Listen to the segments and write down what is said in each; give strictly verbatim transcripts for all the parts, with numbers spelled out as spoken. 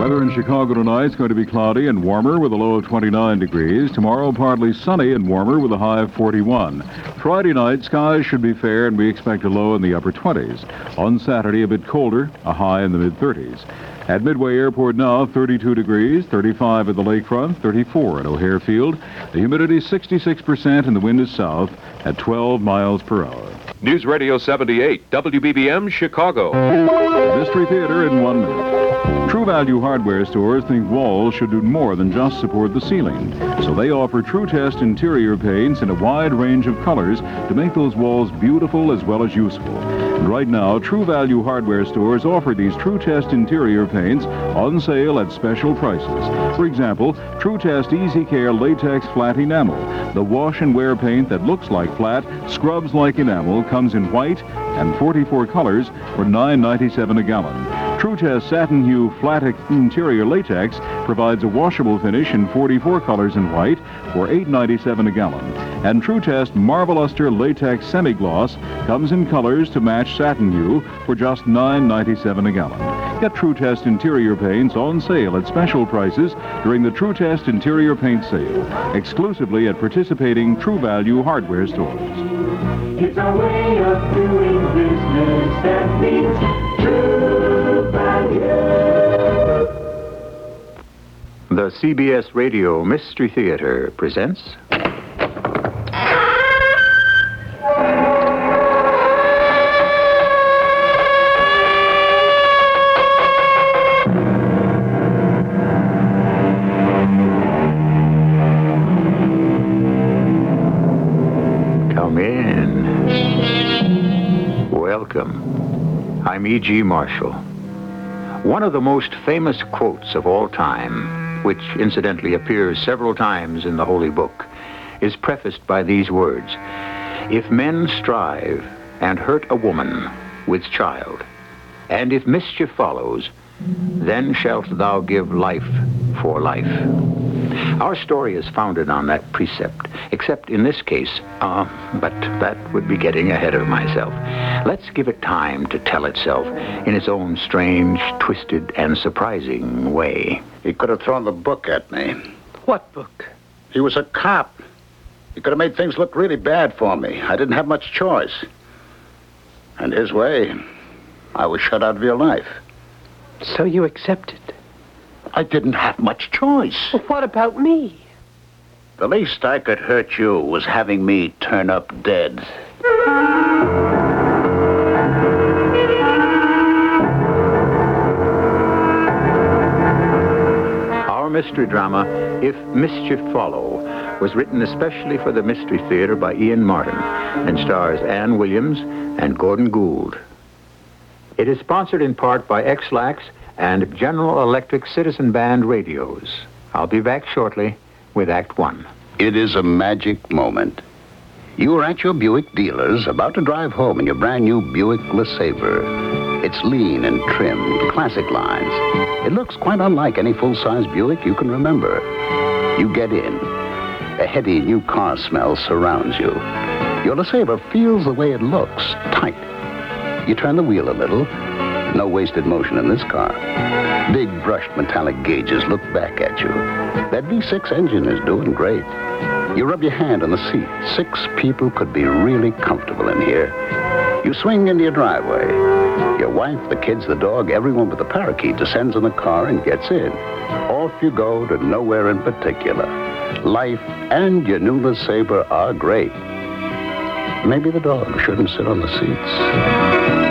Weather in Chicago tonight is going to be cloudy and warmer with a low of twenty-nine degrees. Tomorrow, partly sunny and warmer with a high of forty-one. Friday night, skies should be fair and we expect a low in the upper twenties. On Saturday, a bit colder, a high in the mid-thirties. At Midway Airport now, thirty-two degrees, thirty-five at the lakefront, thirty-four at O'Hare Field. The humidity is sixty-six percent and the wind is south at twelve miles per hour. News Radio seventy-eight, W B B M, Chicago. Mystery Theater in one minute. True Value hardware stores think walls should do more than just support the ceiling. So they offer True Test interior paints in a wide range of colors to make those walls beautiful as well as useful. And right now, True Value hardware stores offer these True Test interior paints on sale at special prices. For example, True Test Easy Care Latex Flat Enamel. The wash and wear paint that looks like flat, scrubs like enamel, comes in white and forty-four colors for nine ninety-seven a gallon. True Test Satin Hue Flat Interior Latex provides a washable finish in forty-four colors in white for eight ninety-seven a gallon. And True Test Marble Luster Latex Semi-Gloss comes in colors to match Satin Hue for just nine ninety-seven a gallon. Get True Test interior paints on sale at special prices during the True Test Interior Paint Sale, exclusively at participating True Value hardware stores. It's a way of doing business that means True Value. The C B S Radio Mystery Theater presents... Come in. Welcome. I'm E G. Marshall. One of the most famous quotes of all time, which incidentally appears several times in the Holy Book, is prefaced by these words: "If men strive and hurt a woman with child, and if mischief follows, then shalt thou give life for life." Our story is founded on that precept, except in this case, uh, but that would be getting ahead of myself. Let's give it time to tell itself in its own strange, twisted, and surprising way. He could have thrown the book at me. What book? He was a cop. He could have made things look really bad for me. I didn't have much choice. And his way, I was shut out of your life. So you accepted? I didn't have much choice. Well, what about me? The least I could hurt you was having me turn up dead. Our mystery drama, If Mischief Follow, was written especially for the Mystery Theater by Ian Martin and stars Ann Williams and Gordon Gould. It is sponsored in part by X-Lax and General Electric Citizen Band radios. I'll be back shortly with Act One. It is a magic moment. You are at your Buick dealer's, about to drive home in your brand new Buick LeSabre. It's lean and trimmed, classic lines. It looks quite unlike any full-size Buick you can remember. You get in. A heady new car smell surrounds you. Your LeSabre feels the way it looks, tight. You turn the wheel a little. No wasted motion in this car. Big brushed metallic gauges look back at you. That V six engine is doing great. You rub your hand on the seat. Six people could be really comfortable in here. You swing into your driveway. Your wife, the kids, the dog, everyone but the parakeet descends in the car and gets in. Off you go to nowhere in particular. Life and your new LeSabre are great. Maybe the dog shouldn't sit on the seats.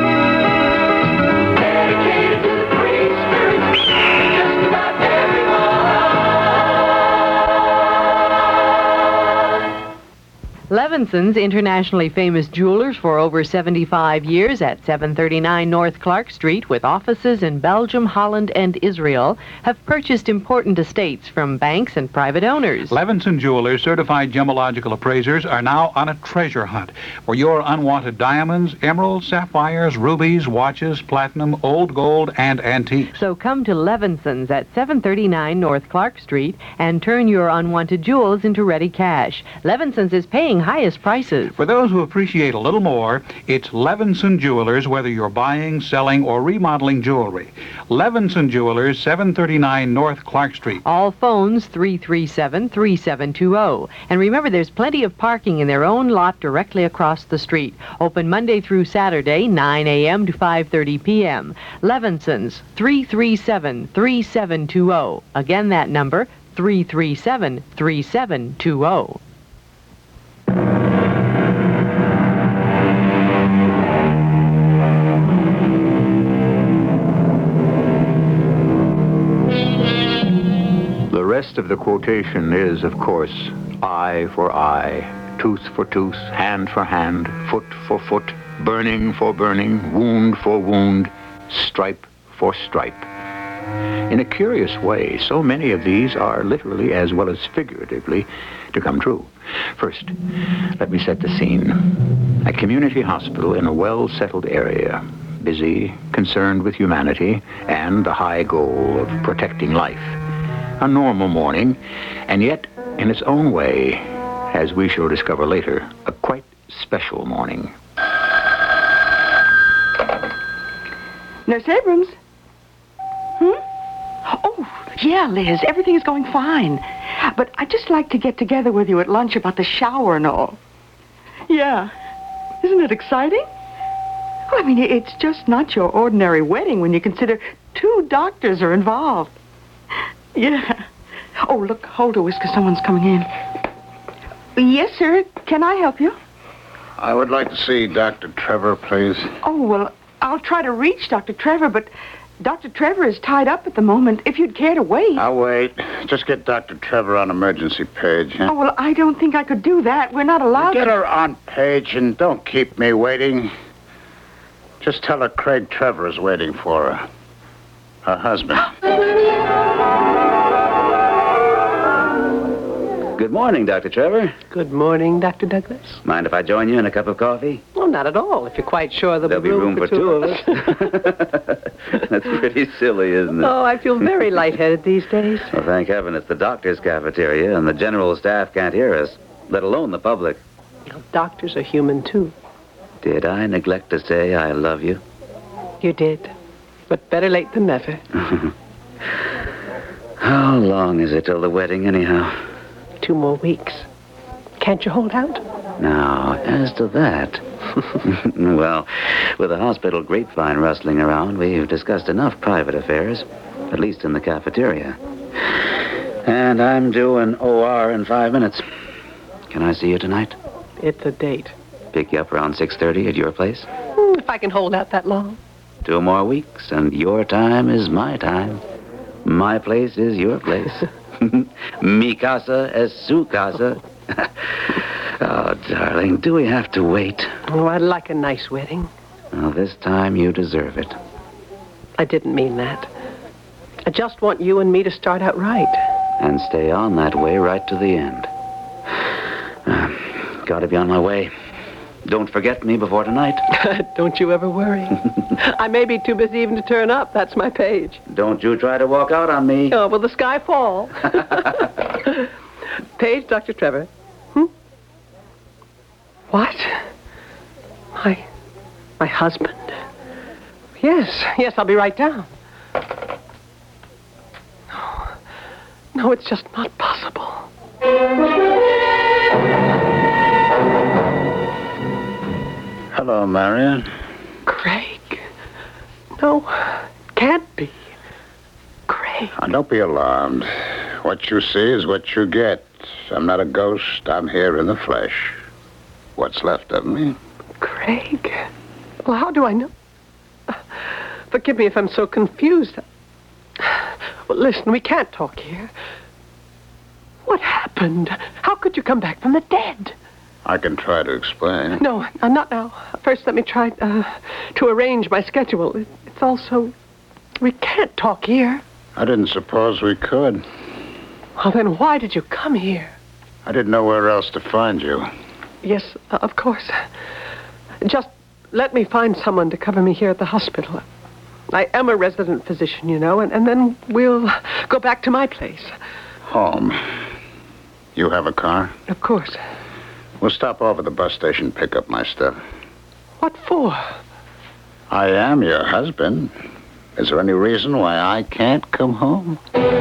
Levinson's, internationally famous jewelers for over seventy-five years at seven thirty-nine North Clark Street, with offices in Belgium, Holland, and Israel, have purchased important estates from banks and private owners. Levinson Jewelers certified gemological appraisers are now on a treasure hunt for your unwanted diamonds, emeralds, sapphires, rubies, watches, platinum, old gold, and antiques. So come to Levinson's at seven thirty-nine North Clark Street and turn your unwanted jewels into ready cash. Levinson's is paying highest highest prices. For those who appreciate a little more, it's Levinson Jewelers, whether you're buying, selling, or remodeling jewelry. Levinson Jewelers, seven thirty-nine North Clark Street. All phones three three seven, three seven two zero. And remember, there's plenty of parking in their own lot directly across the street. Open Monday through Saturday, nine a.m. to five thirty p.m. Levinson's, three three seven, three seven two zero. Again, that number, three three seven, three seven two zero. The rest of the quotation is, of course, eye for eye, tooth for tooth, hand for hand, foot for foot, burning for burning, wound for wound, stripe for stripe. In a curious way, so many of these are literally as well as figuratively to come true. First, let me set the scene. A community hospital in a well-settled area, busy, concerned with humanity, and the high goal of protecting life. A normal morning, and yet, in its own way, as we shall discover later, a quite special morning. Nurse Abrams? Hmm? Oh, yeah, Liz, everything is going fine. But I'd just like to get together with you at lunch about the shower and all. Yeah. Isn't it exciting? Well, I mean, it's just not your ordinary wedding when you consider two doctors are involved. Yeah. Oh, look, hold her, Whisker. Someone's coming in. Yes, sir. Can I help you? I would like to see Doctor Trevor, please. Oh, well, I'll try to reach Doctor Trevor, but Doctor Trevor is tied up at the moment. If you'd care to wait. I'll wait. Just get Doctor Trevor on emergency page, huh? Oh, well, I don't think I could do that. We're not allowed Get to... her on page and don't keep me waiting. Just tell her Craig Trevor is waiting for her. Her husband. Good morning, Doctor Trevor. Good morning, Doctor Douglas. Mind if I join you in a cup of coffee? Well, not at all, if you're quite sure there'll, There'll be room, for, for two of us. That's pretty silly, isn't it? Oh, I feel very lightheaded these days. Well, thank heaven it's the doctor's cafeteria, and the general staff can't hear us, let alone the public. Well, doctors are human, too. Did I neglect to say I love you? You did. But better late than never. How long is it till the wedding, anyhow? Two more weeks. Can't you hold out? Now, as to that... well, with the hospital grapevine rustling around, we've discussed enough private affairs, at least in the cafeteria. And I'm due an O R in five minutes. Can I see you tonight? It's a date. Pick you up around six thirty at your place? Mm, if I can hold out that long. Two more weeks, and your time is my time. My place is your place. Mi casa es su casa. Oh, darling, do we have to wait? Oh, I'd like a nice wedding. Well, this time you deserve it. I didn't mean that. I just want you and me to start out right. And stay on that way right to the end. Uh, gotta be on my way. Don't forget me before tonight. Don't you ever worry. I may be too busy even to turn up. That's my page. Don't you try to walk out on me. Oh, will the sky fall? Page, Doctor Trevor. Hmm? What? My... my husband? Yes, yes, I'll be right down. No, no, it's just not possible. Hello, Marion. Craig. No, can't be. Craig. Now, don't be alarmed. What you see is what you get. I'm not a ghost. I'm here in the flesh. What's left of me. Craig? Well, how do I know? Forgive me if I'm so confused. Well, listen, we can't talk here. What happened? How could you come back from the dead? I can try to explain. No, uh, not now. First, let me try uh, to arrange my schedule. It, it's also... We can't talk here. I didn't suppose we could. Well, then why did you come here? I didn't know where else to find you. Yes, uh, of course. Just let me find someone to cover me here at the hospital. I am a resident physician, you know, and, and then we'll go back to my place. Home. You have a car? Of course. We'll stop off at the bus station, pick up my stuff. What for? I am your husband. Is there any reason why I can't come home?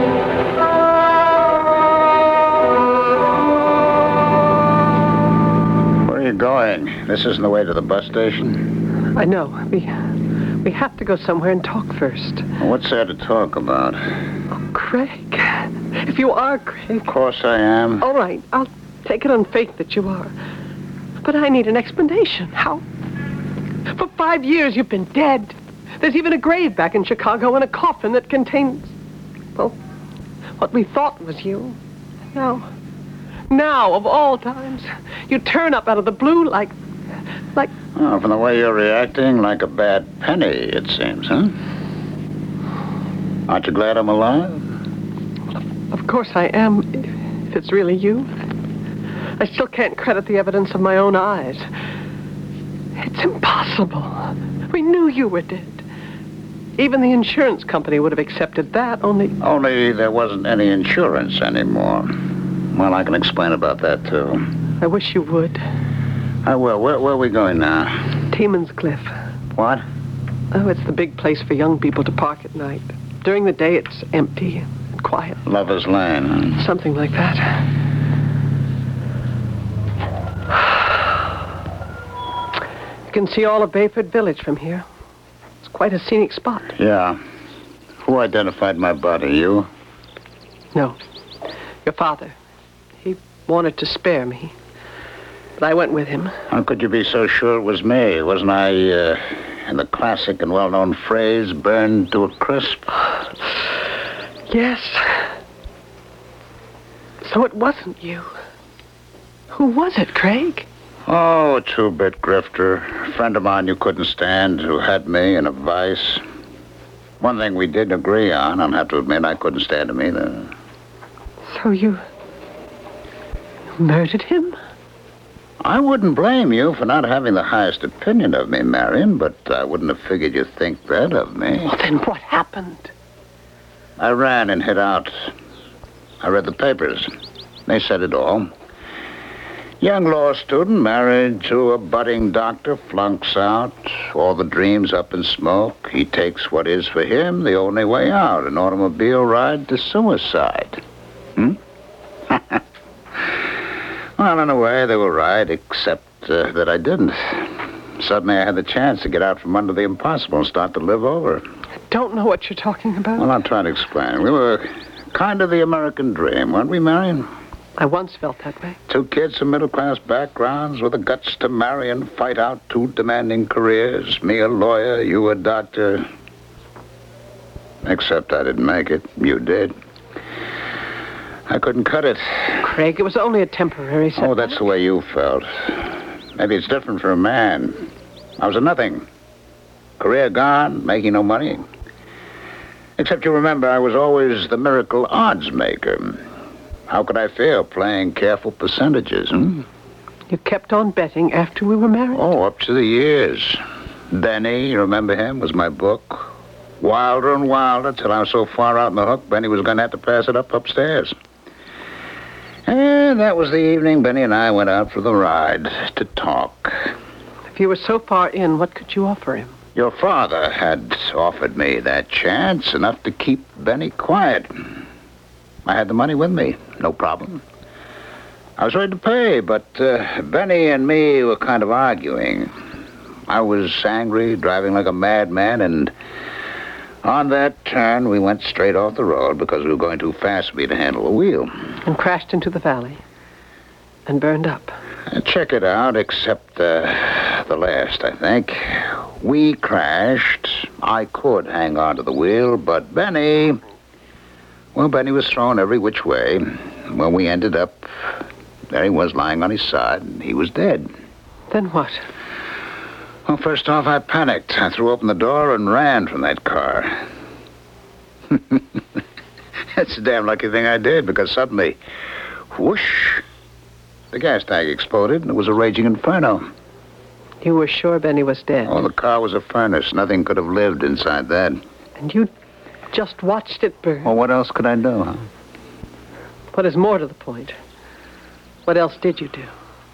Where are you going? This isn't the way to the bus station. I know. We we have to go somewhere and talk first. Well, what's there to talk about? Oh, Craig. If you are Craig. Of course I am. All right. I'll take it on faith that you are. But I need an explanation. How? For five years you've been dead. There's even a grave back in Chicago and a coffin that contains, well, what we thought was you. Now, now, of all times, you turn up out of the blue like, like... Oh, from the way you're reacting, like a bad penny, it seems, huh? Aren't you glad I'm alive? Well, of, of course I am, if it's really you. I still can't credit the evidence of my own eyes. It's impossible. We knew you were dead. Even the insurance company would have accepted that, only... Only there wasn't any insurance anymore. Well, I can explain about that, too. I wish you would. I will. Where, where are we going now? Teeman's Cliff. What? Oh, it's the big place for young people to park at night. During the day, it's empty and quiet. Lover's Lane, huh? Something like that. You can see all of Bayford Village from here. It's quite a scenic spot. Yeah. Who identified my body? You? No. Your father. He wanted to spare me. But I went with him. How could you be so sure it was me? Wasn't I, uh, in the classic and well-known phrase, burned to a crisp? Yes. So it wasn't you. Who was it, Craig? Oh, a two-bit grifter. A friend of mine you couldn't stand who had me in a vice. One thing we did agree on, I'll have to admit I couldn't stand him either. So you... you murdered him? I wouldn't blame you for not having the highest opinion of me, Marion, but I wouldn't have figured you'd think that of me. Well, then what happened? I ran and hid out. I read the papers. They said it all. Young law student married to a budding doctor, flunks out, all the dreams up in smoke. He takes what is for him the only way out, an automobile ride to suicide. Hmm? Well, in a way, they were right, except uh, that I didn't. Suddenly I had the chance to get out from under the impossible and start to live over. I don't know what you're talking about. Well, I'll try to explain. We were kind of the American dream, weren't we, Marion? I once felt that way. Two kids from middle-class backgrounds with the guts to marry and fight out two demanding careers. Me a lawyer, you a doctor. Except I didn't make it. You did. I couldn't cut it. Craig, it was only a temporary setback. Oh, that's the way you felt. Maybe it's different for a man. I was a nothing. Career gone, making no money. Except you remember, I was always the miracle odds maker. How could I fail playing careful percentages, hmm? You kept on betting after we were married? Oh, up to the years. Benny, you remember him, was my book. Wilder and wilder, till I was so far out in the hook, Benny was going to have to pass it up upstairs. And that was the evening Benny and I went out for the ride to talk. If you were so far in, what could you offer him? Your father had offered me that chance, enough to keep Benny quiet. I had the money with me, no problem. I was ready to pay, but uh, Benny and me were kind of arguing. I was angry, driving like a madman, and on that turn, we went straight off the road because we were going too fast for me to handle the wheel. And crashed into the valley. And burned up. Uh, check it out, except uh, the last, I think. We crashed. I could hang on to the wheel, but Benny... Well, Benny was thrown every which way. When we ended up, there he was lying on his side, and he was dead. Then what? Well, first off, I panicked. I threw open the door and ran from that car. That's a damn lucky thing I did, because suddenly, whoosh, the gas tank exploded, and it was a raging inferno. You were sure Benny was dead? Oh, the car was a furnace. Nothing could have lived inside that. And you just watched it burn? Well, what else could I do, huh? What is more to the point, what else did you do?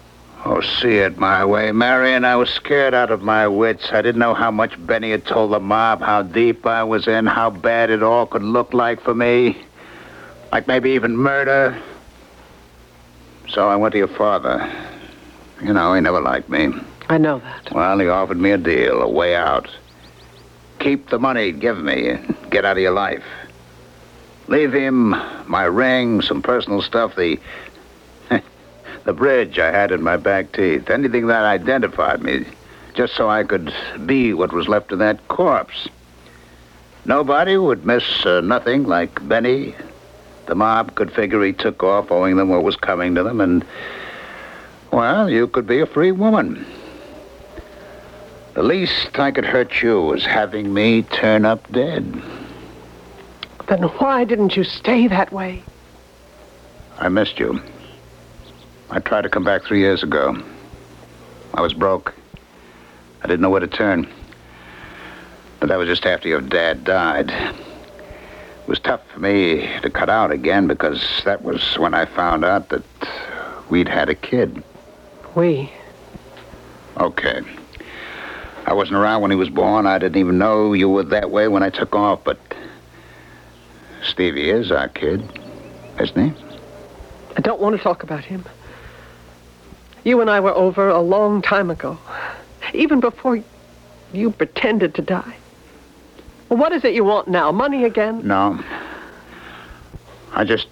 Oh, see it my way, Marion. I was scared out of my wits. I didn't know how much Benny had told the mob, how deep I was in, how bad it all could look like for me. Like maybe even murder. So I went to your father. You know, he never liked me. I know that. Well, he offered me a deal, a way out. Keep the money he'd give me and get out of your life. Leave him my ring, some personal stuff, the... the bridge I had in my back teeth. Anything that identified me, just so I could be what was left of that corpse. Nobody would miss uh, nothing like Benny. The mob could figure he took off owing them what was coming to them, and, well, you could be a free woman. The least I could hurt you was having me turn up dead. Then why didn't you stay that way? I missed you. I tried to come back three years ago. I was broke. I didn't know where to turn. But that was just after your dad died. It was tough for me to cut out again because that was when I found out that we'd had a kid. We? Okay. I wasn't around when he was born. I didn't even know you were that way when I took off, but Stevie is our kid, isn't he? I don't want to talk about him. You and I were over a long time ago, even before you pretended to die. Well, what is it you want now? Money again? No. I just...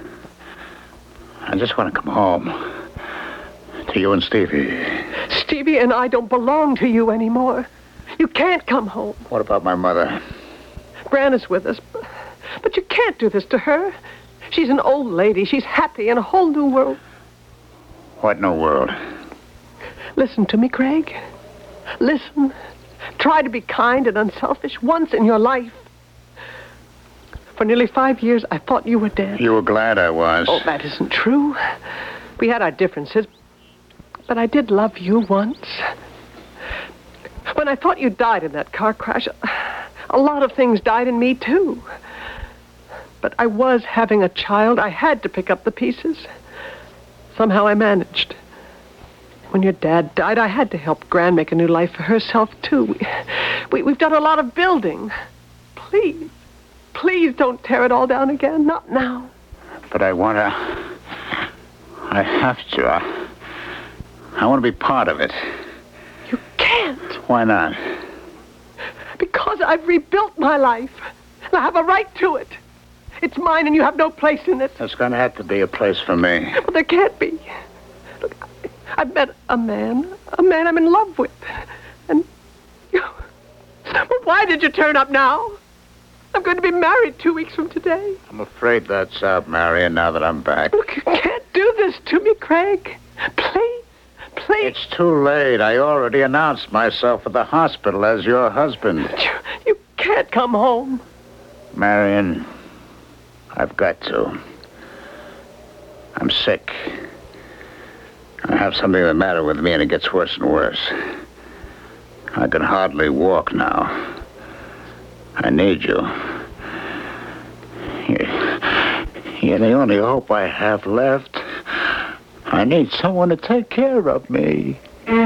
I just want to come home. To you and Stevie. Stevie and I don't belong to you anymore. You can't come home. What about my mother? Gran is with us, but, but you can't do this to her. She's an old lady. She's happy in a whole new world. What new world? Listen to me, Craig. Listen. Try to be kind and unselfish once in your life. For nearly five years, I thought you were dead. You were glad I was. Oh, that isn't true. We had our differences, but I did love you once. When I thought you died in that car crash, a lot of things died in me, too. But I was having a child. I had to pick up the pieces. Somehow I managed. When your dad died, I had to help Gran make a new life for herself, too. We, we, we've done a lot of building. Please, please don't tear it all down again. Not now. But I want to... I have to. I, I want to be part of it. You can't. Why not? Because I've rebuilt my life. And I have a right to it. It's mine and you have no place in it. There's going to have to be a place for me. Well, there can't be. Look, I, I've met a man, a man I'm in love with. And you... Well, why did you turn up now? I'm going to be married two weeks from today. I'm afraid that's out, Marion, now that I'm back. Look, you can't do this to me, Craig. Please, please. It's too late. I already announced myself at the hospital as your husband. You, you can't come home. Marion... I've got to. I'm sick. I have something the matter with me, and it gets worse and worse. I can hardly walk now. I need you. You're, you're the only hope I have left. I need someone to take care of me.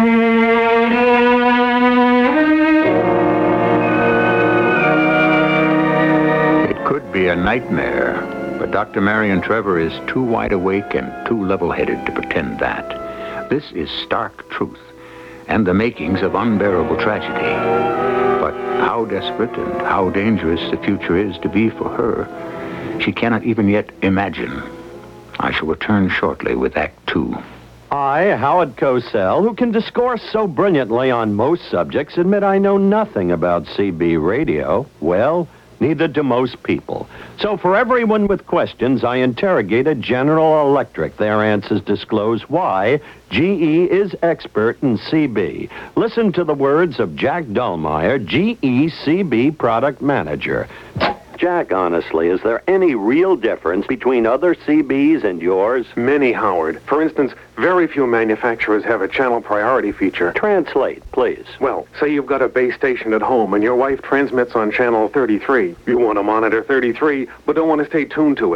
Could be a nightmare, but Doctor Marion Trevor is too wide awake and too level-headed to pretend that. This is stark truth and the makings of unbearable tragedy. But how desperate and how dangerous the future is to be for her, she cannot even yet imagine. I shall return shortly with Act Two. I, Howard Cosell, who can discourse so brilliantly on most subjects, admit I know nothing about C B radio. Well, neither do most people. So for everyone with questions, I interrogated General Electric. Their answers disclose why G E is expert in C B. Listen to the words of Jack Dullmeyer, G E C B product manager. Jack, honestly, is there any real difference between other C Bs and yours? Many, Howard. For instance, very few manufacturers have a channel priority feature. Translate, please. Well, say you've got a base station at home and your wife transmits on channel thirty-three. You want to monitor thirty-three, but don't want to stay tuned to it.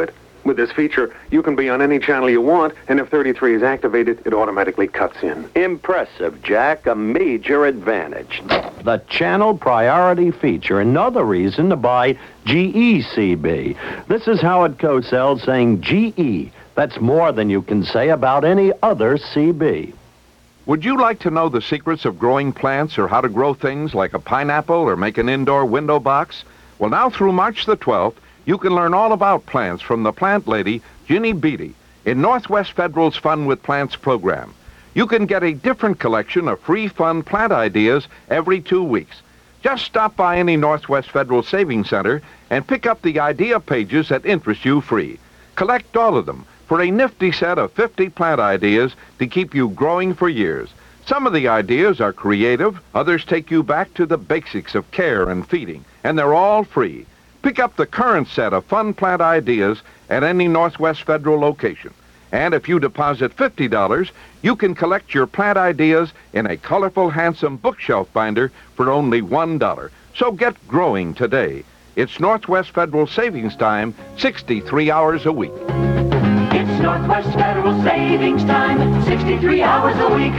With this feature, you can be on any channel you want, and if thirty-three is activated, it automatically cuts in. Impressive, Jack. A major advantage. The channel priority feature. Another reason to buy G E C B. This is Howard Cosell saying G E. That's more than you can say about any other C B. Would you like to know the secrets of growing plants or how to grow things like a pineapple or make an indoor window box? Well, now through March the twelfth, you can learn all about plants from the plant lady, Ginny Beatty, in Northwest Federal's Fun with Plants program. You can get a different collection of free fun plant ideas every two weeks. Just stop by any Northwest Federal Savings Center and pick up the idea pages that interest you free. Collect all of them for a nifty set of fifty plant ideas to keep you growing for years. Some of the ideas are creative, others take you back to the basics of care and feeding, and they're all free. Pick up the current set of fun plant ideas at any Northwest Federal location. And if you deposit fifty dollars, you can collect your plant ideas in a colorful, handsome bookshelf binder for only one dollar. So get growing today. It's Northwest Federal Savings Time, sixty-three hours a week. It's Northwest Federal Savings Time, sixty-three hours a week.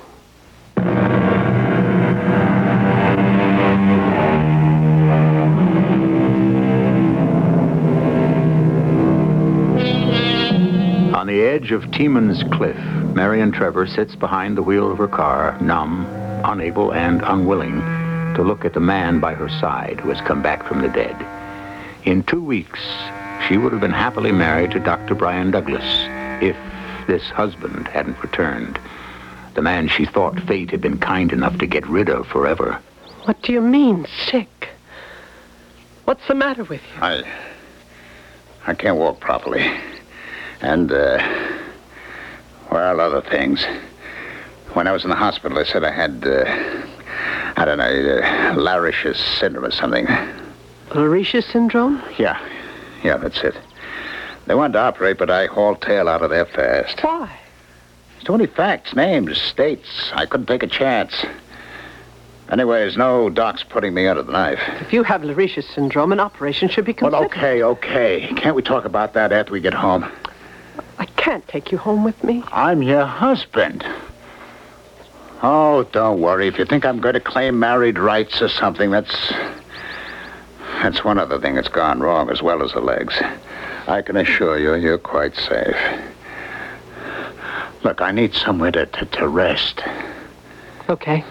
On the edge of Tiemann's Cliff, Marion Trevor sits behind the wheel of her car, numb, unable, and unwilling to look at the man by her side who has come back from the dead. In two weeks, she would have been happily married to Doctor Brian Douglas if this husband hadn't returned. The man she thought fate had been kind enough to get rid of forever. What do you mean, sick? What's the matter with you? I... I can't walk properly. And, uh... well, other things. When I was in the hospital, they said I had, uh... I don't know, uh, Larisch's syndrome or something. Larisch's syndrome? Yeah. Yeah, that's it. They wanted to operate, but I hauled tail out of there fast. Why? It's too many facts, names, states. I couldn't take a chance. Anyways, no doc's putting me under the knife. If you have Larisch's syndrome, an operation should be considered. Well, okay, okay. Can't we talk about that after we get home? I can't take you home with me. I'm your husband. Oh, don't worry. If you think I'm going to claim married rights or something, that's... That's one other thing that's gone wrong, as well as the legs. I can assure you, you're quite safe. Look, I need somewhere to, to, to rest. Okay.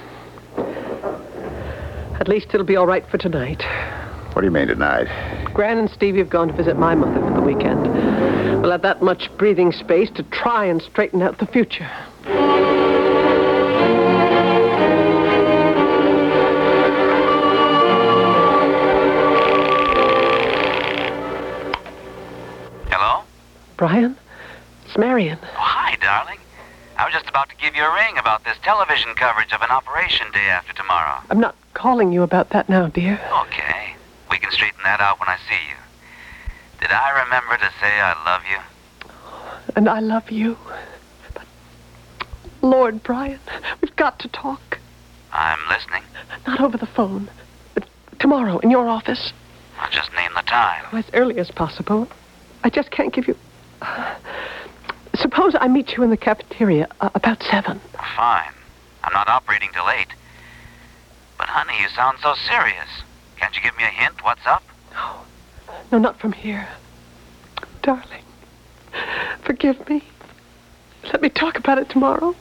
At least it'll be all right for tonight. What do you mean tonight? Gran and Stevie have gone to visit my mother for the weekend. We'll have that much breathing space to try and straighten out the future. Hello? Brian? It's Marion. Oh, hi, darling. I was just about to give you a ring about this television coverage of an operation day after tomorrow. I'm not calling you about that now, dear. Okay. We can straighten that out when I see you. Did I remember to say I love you? And I love you. But, Lord, Brian, we've got to talk. I'm listening. Not over the phone. But tomorrow, in your office. I'll just name the time. As early as possible. I just can't give you... Uh, suppose I meet you in the cafeteria uh, about seven. Fine. I'm not operating till eight. But, honey, you sound so serious. Can't you give me a hint? What's up? No. No, not from here. Darling, forgive me. Let me talk about it tomorrow.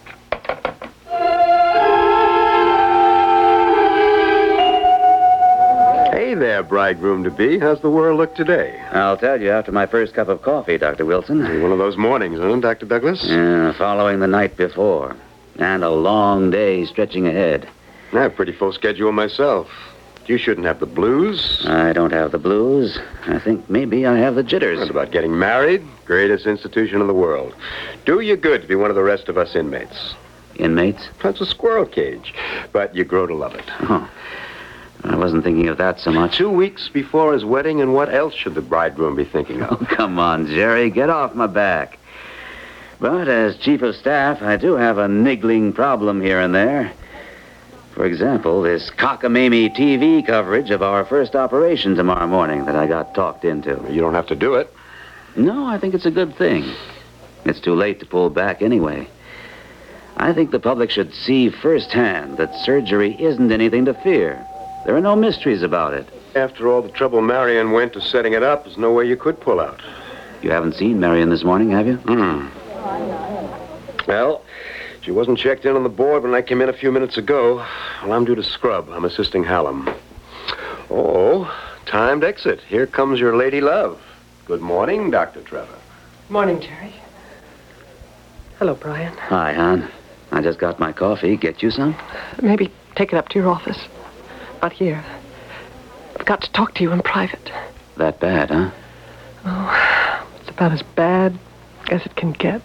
Hey there, bridegroom-to-be. How's the world look today? I'll tell you after my first cup of coffee, Doctor Wilson. One of those mornings, huh, Doctor Douglas? Yeah, following the night before. And a long day stretching ahead. I have a pretty full schedule myself. You shouldn't have the blues. I don't have the blues. I think maybe I have the jitters. What about getting married? Greatest institution in the world. Do you good to be one of the rest of us inmates. Inmates? That's a squirrel cage. But you grow to love it. Oh. I wasn't thinking of that so much. Two weeks before his wedding, and what else should the bridegroom be thinking of? Oh, come on, Jerry. Get off my back. But as chief of staff, I do have a niggling problem here and there. For example, this cockamamie T V coverage of our first operation tomorrow morning that I got talked into. You don't have to do it. No, I think it's a good thing. It's too late to pull back anyway. I think the public should see firsthand that surgery isn't anything to fear. There are no mysteries about it. After all the trouble Marion went to setting it up, there's no way you could pull out. You haven't seen Marion this morning, have you? Hmm. Well, she wasn't checked in on the board when I came in a few minutes ago. Well, I'm due to scrub. I'm assisting Hallam. Oh, timed exit. Here comes your lady love. Good morning, Doctor Trevor. Morning, Jerry. Hello, Brian. Hi, hon. I just got my coffee. Get you some? Maybe take it up to your office. Not here. I've got to talk to you in private. That bad, huh? Oh, it's about as bad as it can get.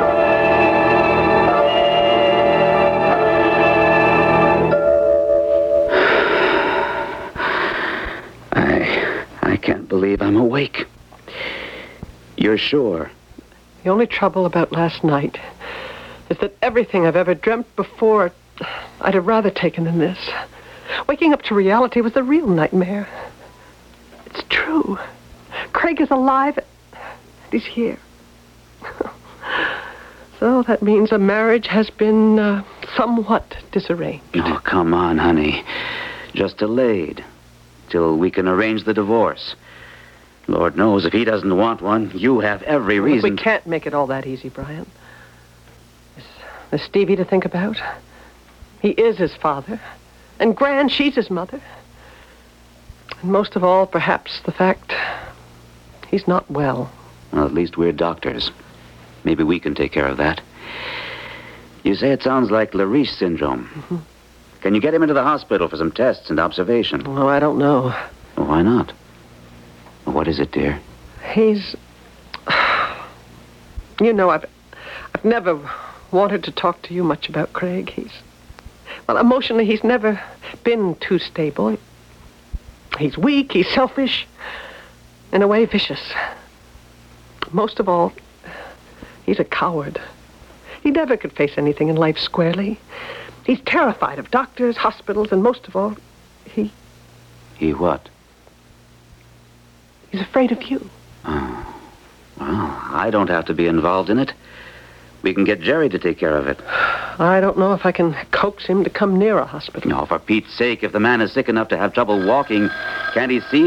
I... I can't believe I'm awake. You're sure? The only trouble about last night is that everything I've ever dreamt before, I'd have rather taken than this. Waking up to reality was the real nightmare. It's true. Craig is alive. He's here. So that means a marriage has been uh, somewhat disarranged. Oh, come on, honey. Just delayed. Till we can arrange the divorce. Lord knows if he doesn't want one, you have every reason. We can't make it all that easy, Brian. There's, there's Stevie to think about. He is his father. And Gran, she's his mother. And most of all, perhaps, the fact he's not well. Well, at least we're doctors. Maybe we can take care of that. You say it sounds like Lariche syndrome. Mm-hmm. Can you get him into the hospital for some tests and observation? Oh, I don't know. Well, why not? What is it, dear? He's... You know, I've, I've never wanted to talk to you much about Craig. He's... Well, emotionally, he's never been too stable. He's weak, he's selfish, in a way, vicious. Most of all, he's a coward. He never could face anything in life squarely. He's terrified of doctors, hospitals, and most of all, he... He what? He's afraid of you. Oh. Well, I don't have to be involved in it. We can get Jerry to take care of it. I don't know if I can coax him to come near a hospital. No, for Pete's sake, if the man is sick enough to have trouble walking, can't he see...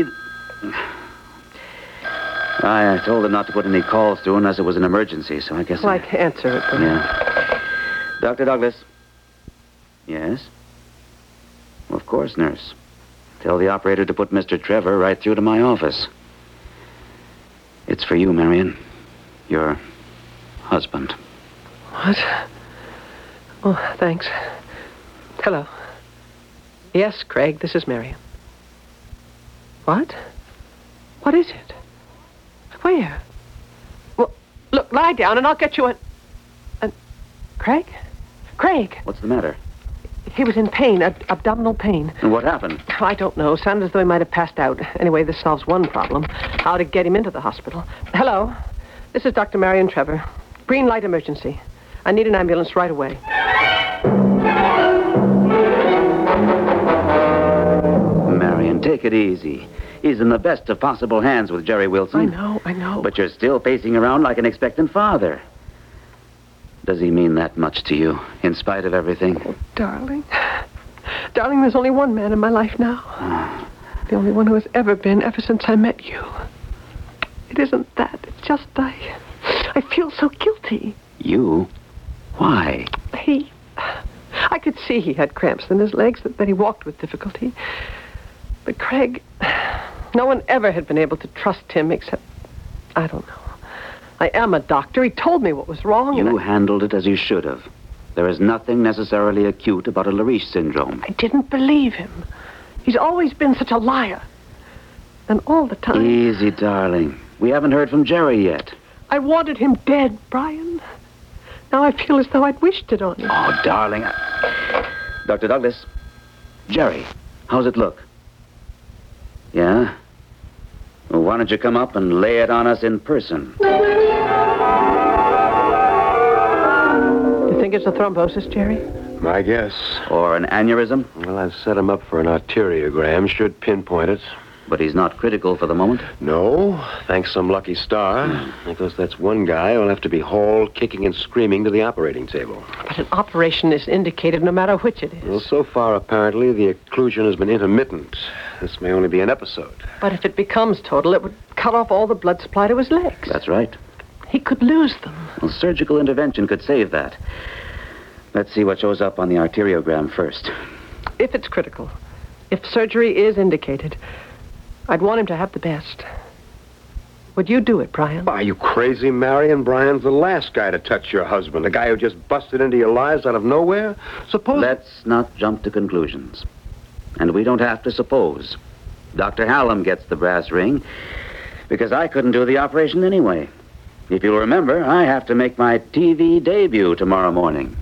I, I told him not to put any calls through unless it was an emergency, so I guess... Well, I I... can answer it, but... Yeah. Doctor Douglas. Yes? Well, of course, nurse. Tell the operator to put Mister Trevor right through to my office. It's for you, Marion. Your husband. What? Oh, thanks. Hello. Yes, Craig, this is Marion. What? What is it? Where? Well, look, lie down and I'll get you a... a... Craig? Craig! What's the matter? He was in pain, ab- abdominal pain. And what happened? I don't know. Sounded as though he might have passed out. Anyway, this solves one problem. How to get him into the hospital. Hello. This is Doctor Marion Trevor. Green light emergency. I need an ambulance right away. Marion, take it easy. He's in the best of possible hands with Jerry Wilson. I know, I know. But you're still pacing around like an expectant father. Does he mean that much to you, in spite of everything? Oh, darling. Darling, there's only one man in my life now. The only one who has ever been, ever since I met you. It isn't that. It's just I... I feel so guilty. You? Why? He... I could see he had cramps in his legs, that, that he walked with difficulty. But Craig... No one ever had been able to trust him except... I don't know. I am a doctor. He told me what was wrong. You and I... handled it as you should have. There is nothing necessarily acute about a Lariche syndrome. I didn't believe him. He's always been such a liar. And all the time... Easy, darling. We haven't heard from Jerry yet. I wanted him dead, Brian. Now I feel as though I'd wished it on him. Oh, darling. I... Doctor Douglas. Jerry, how's it look? Yeah? Well, why don't you come up and lay it on us in person? You think it's a thrombosis, Jerry? My guess. Or an aneurysm? Well, I've set him up for an arteriogram. Should pinpoint it. But he's not critical for the moment? No, thanks some lucky star. Mm. Because that's one guy who'll have to be hauled kicking and screaming to the operating table. But an operation is indicated no matter which it is. Well, so far, apparently, the occlusion has been intermittent. This may only be an episode. But if it becomes total, it would cut off all the blood supply to his legs. That's right. He could lose them. Well, surgical intervention could save that. Let's see what shows up on the arteriogram first. If it's critical, if surgery is indicated, I'd want him to have the best. Would you do it, Brian? Are you crazy, Marion? Brian's the last guy to touch your husband. The guy who just busted into your lives out of nowhere. Suppose... Let's not jump to conclusions. And we don't have to suppose. Doctor Hallam gets the brass ring because I couldn't do the operation anyway. If you'll remember, I have to make my T V debut tomorrow morning.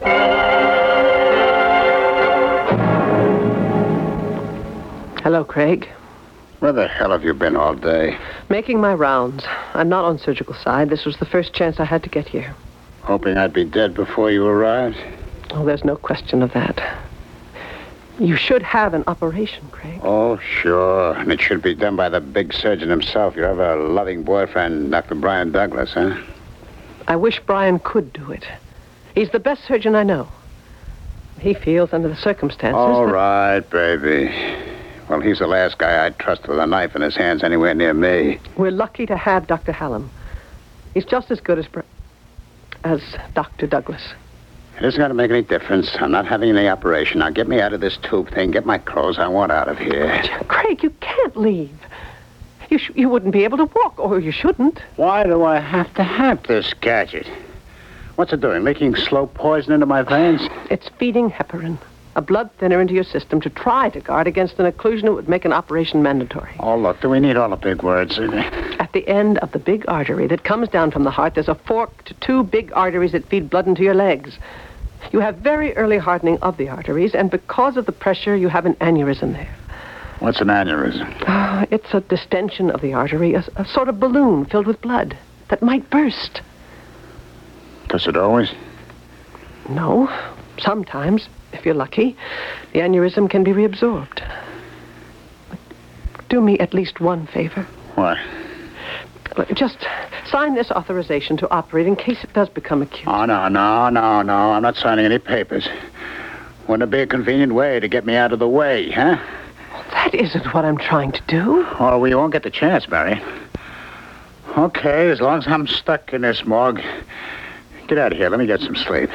Hello, Craig. Where the hell have you been all day? Making my rounds. I'm not on surgical side. This was the first chance I had to get here. Hoping I'd be dead before you arrived? Oh, there's no question of that. You should have an operation, Craig. Oh, sure. And it should be done by the big surgeon himself, your ever loving boyfriend, Doctor Brian Douglas, huh? I wish Brian could do it. He's the best surgeon I know. He feels under the circumstances. All that... right, baby. Well, he's the last guy I'd trust with a knife in his hands anywhere near me. We're lucky to have Doctor Hallam. He's just as good as Br- as Doctor Douglas. It isn't going to make any difference. I'm not having any operation. Now, get me out of this tube thing. Get my clothes. I want out of here. Craig, you can't leave. You sh- you wouldn't be able to walk, or you shouldn't. Why do I have to have this gadget? What's it doing? Leaking slow poison into my veins? It's feeding heparin, a blood thinner into your system to try to guard against an occlusion that would make an operation mandatory. Oh, look, do we need all the big words? At the end of the big artery that comes down from the heart, there's a fork to two big arteries that feed blood into your legs. You have very early hardening of the arteries, and because of the pressure, you have an aneurysm there. What's an aneurysm? Uh, it's a distension of the artery, a, a sort of balloon filled with blood that might burst. Does it always? No. Sometimes, if you're lucky, the aneurysm can be reabsorbed. But do me at least one favor. What? Just sign this authorization to operate in case it does become acute. Oh, no, no, no, no. I'm not signing any papers. Wouldn't it be a convenient way to get me out of the way, huh? Well, that isn't what I'm trying to do. Oh, we won't get the chance, Barry. Okay, as long as I'm stuck in this morgue. Get out of here. Let me get some sleep.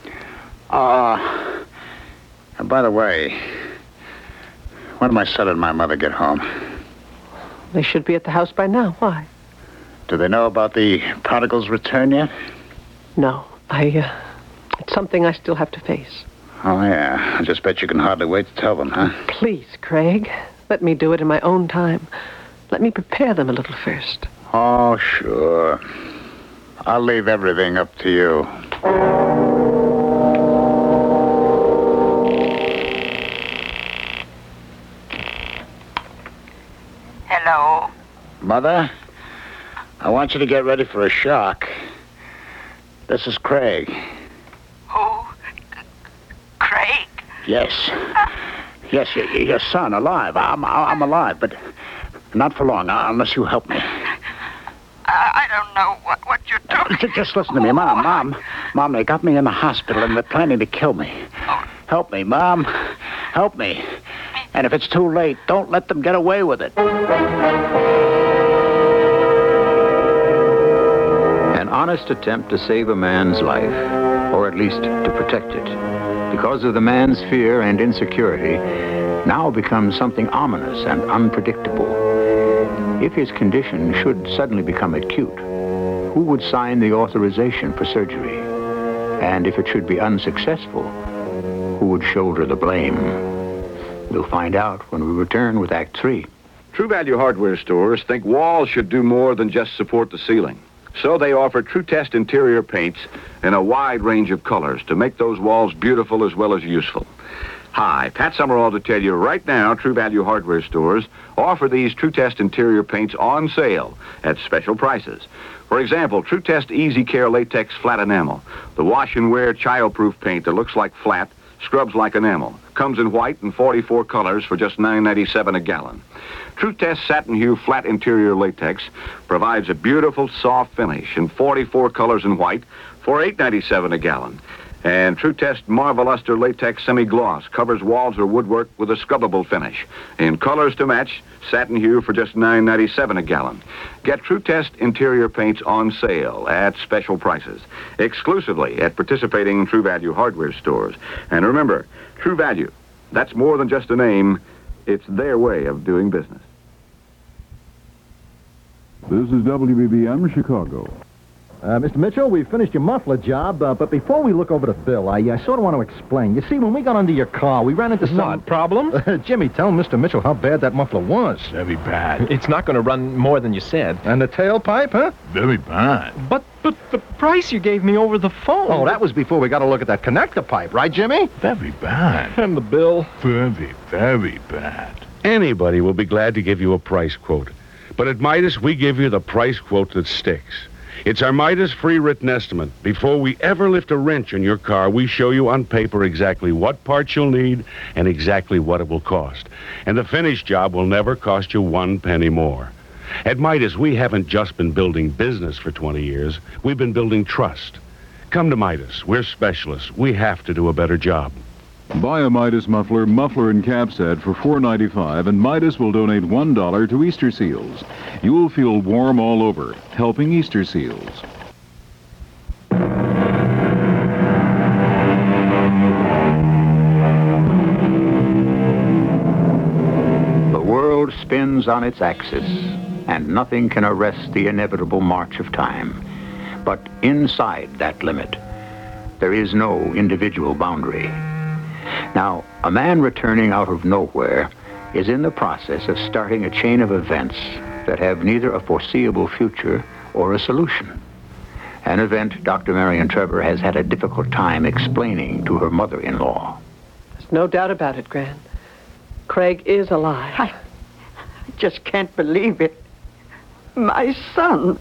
Uh, and by the way, when do my son and my mother get home? They should be at the house by now. Why? Do they know about the prodigal's return yet? No. I, uh, it's something I still have to face. Oh, yeah. I just bet you can hardly wait to tell them, huh? Please, Craig. Let me do it in my own time. Let me prepare them a little first. Oh, sure. I'll leave everything up to you. Hello? Mother? I want you to get ready for a shock. This is Craig. Who? Craig? Yes. Yes, your, your son, alive. I'm, I'm alive, but not for long, unless you help me. I, I don't know what, what you're talking about. Just listen to me, Mom. Mom, Mom, they got me in the hospital, and they're planning to kill me. Help me, Mom. Help me. And if it's too late, don't let them get away with it. An honest attempt to save a man's life, or at least to protect it, because of the man's fear and insecurity, now becomes something ominous and unpredictable. If his condition should suddenly become acute, who would sign the authorization for surgery? And if it should be unsuccessful, who would shoulder the blame? We'll find out when we return with Act Three. True Value hardware stores think walls should do more than just support the ceiling. So they offer True Test interior paints in a wide range of colors to make those walls beautiful as well as useful. Hi, Pat Summerall to tell you right now True Value hardware stores offer these True Test interior paints on sale at special prices. For example, True Test Easy Care Latex Flat Enamel, the wash and wear child-proof paint that looks like flat scrubs like enamel. Comes in white and forty-four colors for just nine ninety-seven a gallon. True Test Satin Hue Flat Interior Latex provides a beautiful, soft finish in forty-four colors in white for eight ninety-seven a gallon. And True Test Marveluster Latex Semi-Gloss covers walls or woodwork with a scrubbable finish. In colors to match, satin hue for just nine ninety-seven a gallon. Get True Test interior paints on sale at special prices, exclusively at participating True Value hardware stores. And remember, True Value, that's more than just a name, it's their way of doing business. This is W B B M Chicago. Uh, Mister Mitchell, we finished your muffler job, uh, but before we look over the bill, I uh, sort of want to explain. You see, when we got under your car, we ran into some... What, problem? Uh, Jimmy, tell Mister Mitchell how bad that muffler was. Very bad. It's not going to run more than you said. And the tailpipe, huh? Very bad. But, but the price you gave me over the phone... Oh, that was before we got a look at that connector pipe, right, Jimmy? Very bad. And the bill? Very, very bad. Anybody will be glad to give you a price quote. But at Midas, we give you the price quote that sticks. It's our Midas free written estimate. Before we ever lift a wrench in your car, we show you on paper exactly what parts you'll need and exactly what it will cost. And the finished job will never cost you one penny more. At Midas, we haven't just been building business for twenty years. We've been building trust. Come to Midas. We're specialists. We have to do a better job. Buy a Midas muffler, muffler and cap set for four ninety-five, and Midas will donate one dollar to Easter Seals. You will feel warm all over, helping Easter Seals. The world spins on its axis, and nothing can arrest the inevitable march of time. But inside that limit, there is no individual boundary. Now, a man returning out of nowhere is in the process of starting a chain of events that have neither a foreseeable future or a solution. An event Doctor Marion Trevor has had a difficult time explaining to her mother-in-law. There's no doubt about it, Gran. Craig is alive. I, I just can't believe it. My son.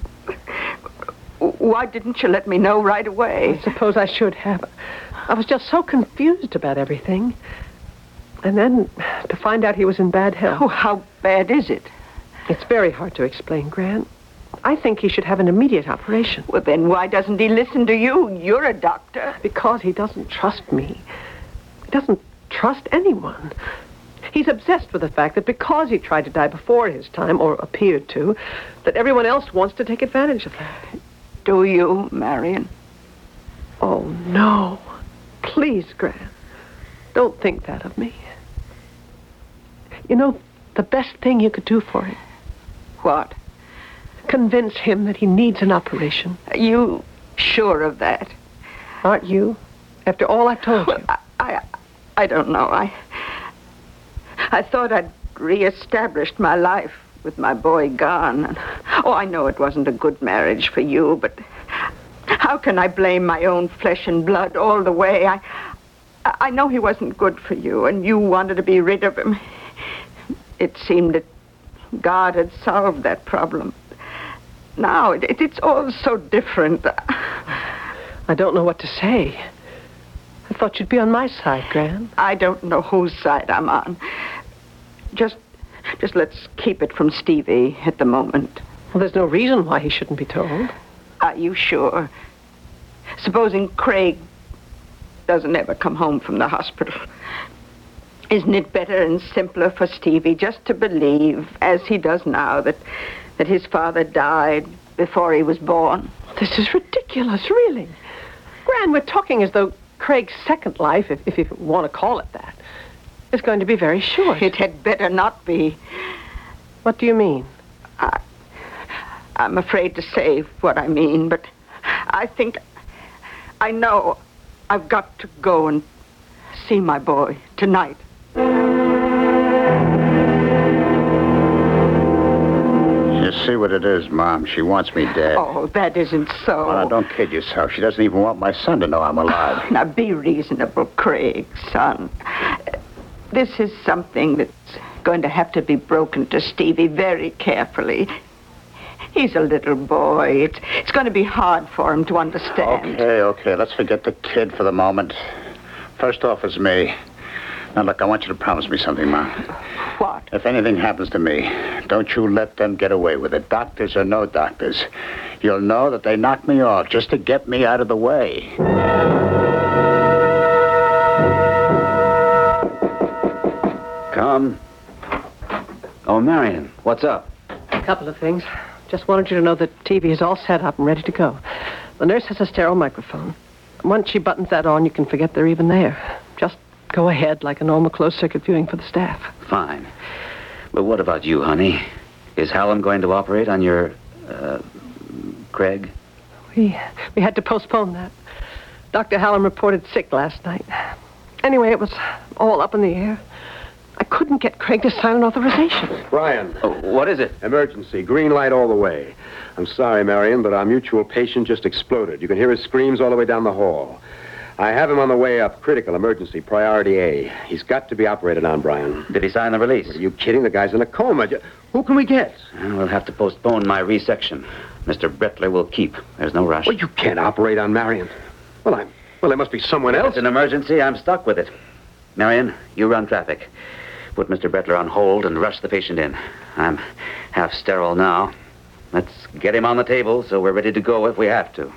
Why didn't you let me know right away? I suppose I should have. I was just so confused about everything. And then to find out he was in bad health. Oh, how bad is it? It's very hard to explain, Gran. I think he should have an immediate operation. Well, then why doesn't he listen to you? You're a doctor. Because he doesn't trust me. He doesn't trust anyone. He's obsessed with the fact that because he tried to die before his time, or appeared to, that everyone else wants to take advantage of that. Do you, Marion? Oh, no. Please, Gran. Don't think that of me. You know, the best thing you could do for him. What? Convince him that he needs an operation. Are you sure of that? Aren't you? After all I've told well, you. I, I, I don't know. I, I thought I'd reestablished my life with my boy gone. And, oh, I know it wasn't a good marriage for you, but how can I blame my own flesh and blood all the way? I, I know he wasn't good for you, and you wanted to be rid of him. It seemed that God had solved that problem. Now, it, it, it's all so different. I don't know what to say. I thought you'd be on my side, Gran. I don't know whose side I'm on. Just, just let's keep it from Stevie at the moment. Well, there's no reason why he shouldn't be told. Are you sure? Supposing Craig doesn't ever come home from the hospital. Isn't it better and simpler for Stevie just to believe, as he does now, that that his father died before he was born? This is ridiculous, really. Gran, we're talking as though Craig's second life, if, if you want to call it that, is going to be very short. It had better not be. What do you mean? I, I'm afraid to say what I mean, but I think, I know I've got to go and see my boy tonight. You see what it is, Mom. She wants me dead. Oh, that isn't so. Well, now, don't kid yourself. She doesn't even want my son to know I'm alive. Now, be reasonable, Craig, son. This is something that's going to have to be broken to Stevie very carefully. He's a little boy. It's, it's going to be hard for him to understand. Okay, okay. Let's forget the kid for the moment. First off is me. Now, look, I want you to promise me something, Ma. What? If anything happens to me, don't you let them get away with it. Doctors or no doctors. You'll know that they knocked me off just to get me out of the way. Come. Oh, Marion, what's up? A couple of things. Just wanted you to know that T V is all set up and ready to go. The nurse has a sterile microphone. Once she buttons that on, you can forget they're even there. Just go ahead like a normal closed-circuit viewing for the staff. Fine. But what about you, honey? Is Hallam going to operate on your, uh, Craig? We, we had to postpone that. Doctor Hallam reported sick last night. Anyway, it was all up in the air. I couldn't get Craig to sign an authorization. Brian. Oh, what is it? Emergency. Green light all the way. I'm sorry, Marion, but our mutual patient just exploded. You can hear his screams all the way down the hall. I have him on the way up. Critical emergency. Priority A. He's got to be operated on, Brian. Did he sign the release? What, are you kidding? The guy's in a coma. Who can we get? We'll have to postpone my resection. Mister Brettler will keep. There's no rush. Well, you can't operate on Marion. Well, I'm... Well, there must be someone If else. it's an emergency, I'm stuck with it. Marion, you run traffic. Put Mister Brettler on hold and rush the patient in. I'm half sterile now. Let's get him on the table so we're ready to go if we have to.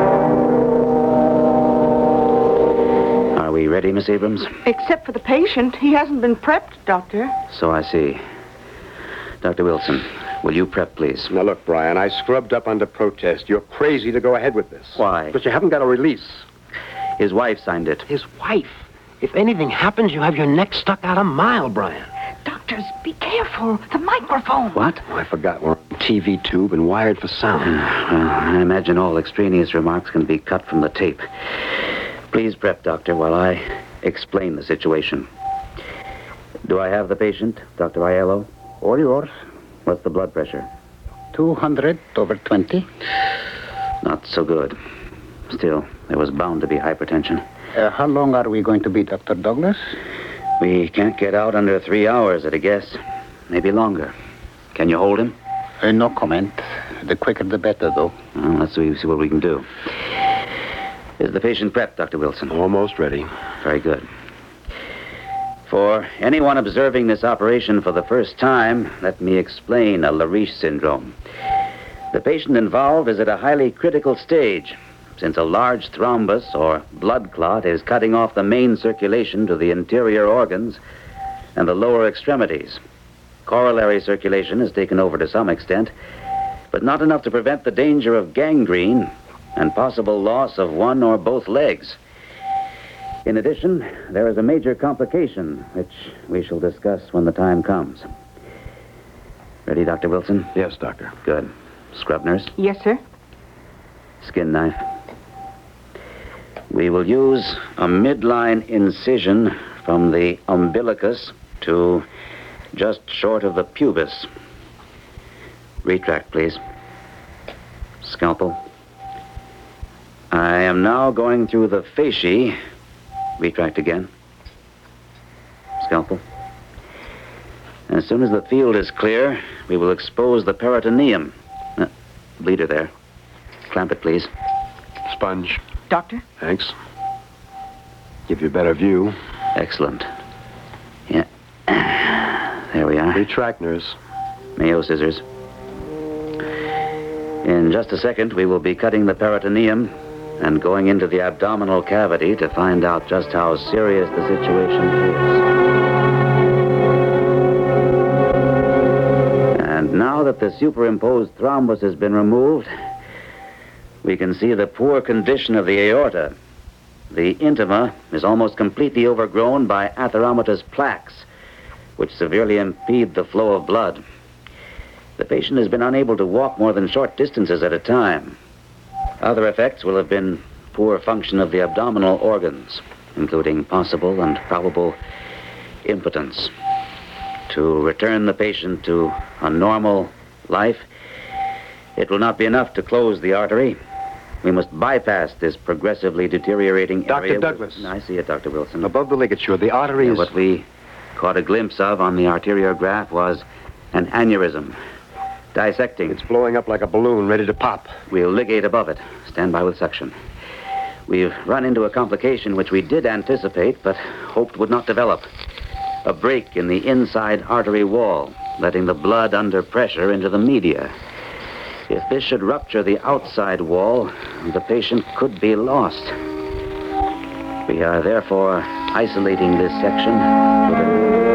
Are we ready, Miss Abrams? Except for the patient. He hasn't been prepped, Doctor. So I see. Doctor Wilson, will you prep, please? Now, look, Brian, I scrubbed up under protest. You're crazy to go ahead with this. Why? Because you haven't got a release. His wife signed it. His wife? If anything happens, you have your neck stuck out a mile, Brian. Doctors, be careful. The microphone. What? Oh, I forgot. We're on T V tube and wired for sound. Well, I imagine all extraneous remarks can be cut from the tape. Please prep, Doctor, while I explain the situation. Do I have the patient, Doctor Aiello? All yours. What's the blood pressure? two hundred over twenty. Not so good. Still, there was bound to be hypertension. Uh, how long are we going to be, Doctor Douglas? We can't get out under three hours at a guess. Maybe longer. Can you hold him? Uh, no comment. The quicker the better, though. Well, let's see, see what we can do. Is the patient prepped, Doctor Wilson? Almost ready. Very good. For anyone observing this operation for the first time, let me explain a Lariche syndrome. The patient involved is at a highly critical stage, since a large thrombus or blood clot is cutting off the main circulation to the interior organs and the lower extremities. Corollary circulation is taken over to some extent, but not enough to prevent the danger of gangrene and possible loss of one or both legs. In addition, there is a major complication, which we shall discuss when the time comes. Ready, Doctor Wilson? Yes, Doctor. Good. Scrub nurse? Yes, sir. Skin knife. We will use a midline incision from the umbilicus to just short of the pubis. Retract, please. Scalpel. I am now going through the fasciae. Retract again. Scalpel. As soon as the field is clear, we will expose the peritoneum. Uh, bleeder there. Clamp it, please. Sponge. Doctor? Thanks. Give you a better view. Excellent. Yeah. There we are. Retract, nurse. Mayo scissors. In just a second, we will be cutting the peritoneum and going into the abdominal cavity to find out just how serious the situation is. And now that the superimposed thrombus has been removed, we can see the poor condition of the aorta. The intima is almost completely overgrown by atheromatous plaques, which severely impede the flow of blood. The patient has been unable to walk more than short distances at a time. Other effects will have been poor function of the abdominal organs, including possible and probable impotence. To return the patient to a normal life, it will not be enough to close the artery. We must bypass this progressively deteriorating area. Doctor Douglas. I see it, Doctor Wilson. Above the ligature, the artery Yeah, is... What we caught a glimpse of on the arteriograph was an aneurysm. Dissecting. It's blowing up like a balloon, ready to pop. We'll ligate above it. Stand by with suction. We've run into a complication which we did anticipate, but hoped would not develop. A break in the inside artery wall, letting the blood under pressure into the media. If this should rupture the outside wall, the patient could be lost. We are therefore isolating this section with a...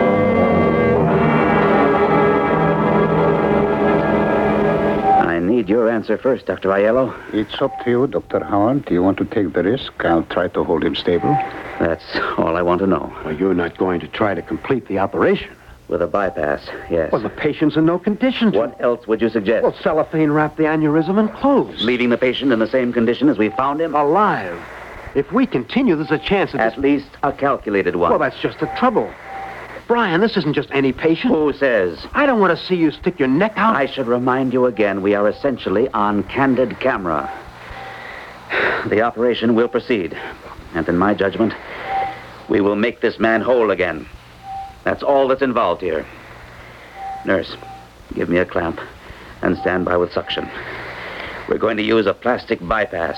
I need your answer first, Doctor Aiello. It's up to you, Doctor Howard. Do you want to take the risk? I'll try to hold him stable. That's all I want to know. Well, you're not going to try to complete the operation. With a bypass, yes. Well, the patient's in no condition to. What else would you suggest? Well, cellophane wrap the aneurysm and close. Leaving the patient in the same condition as we found him? Alive. If we continue, there's a chance of... At this... least a calculated one. Well, that's just the trouble. Brian, this isn't just any patient. Who says? I don't want to see you stick your neck out. I should remind you again, we are essentially on candid camera. The operation will proceed. And in my judgment, we will make this man whole again. That's all that's involved here. Nurse, give me a clamp and stand by with suction. We're going to use a plastic bypass.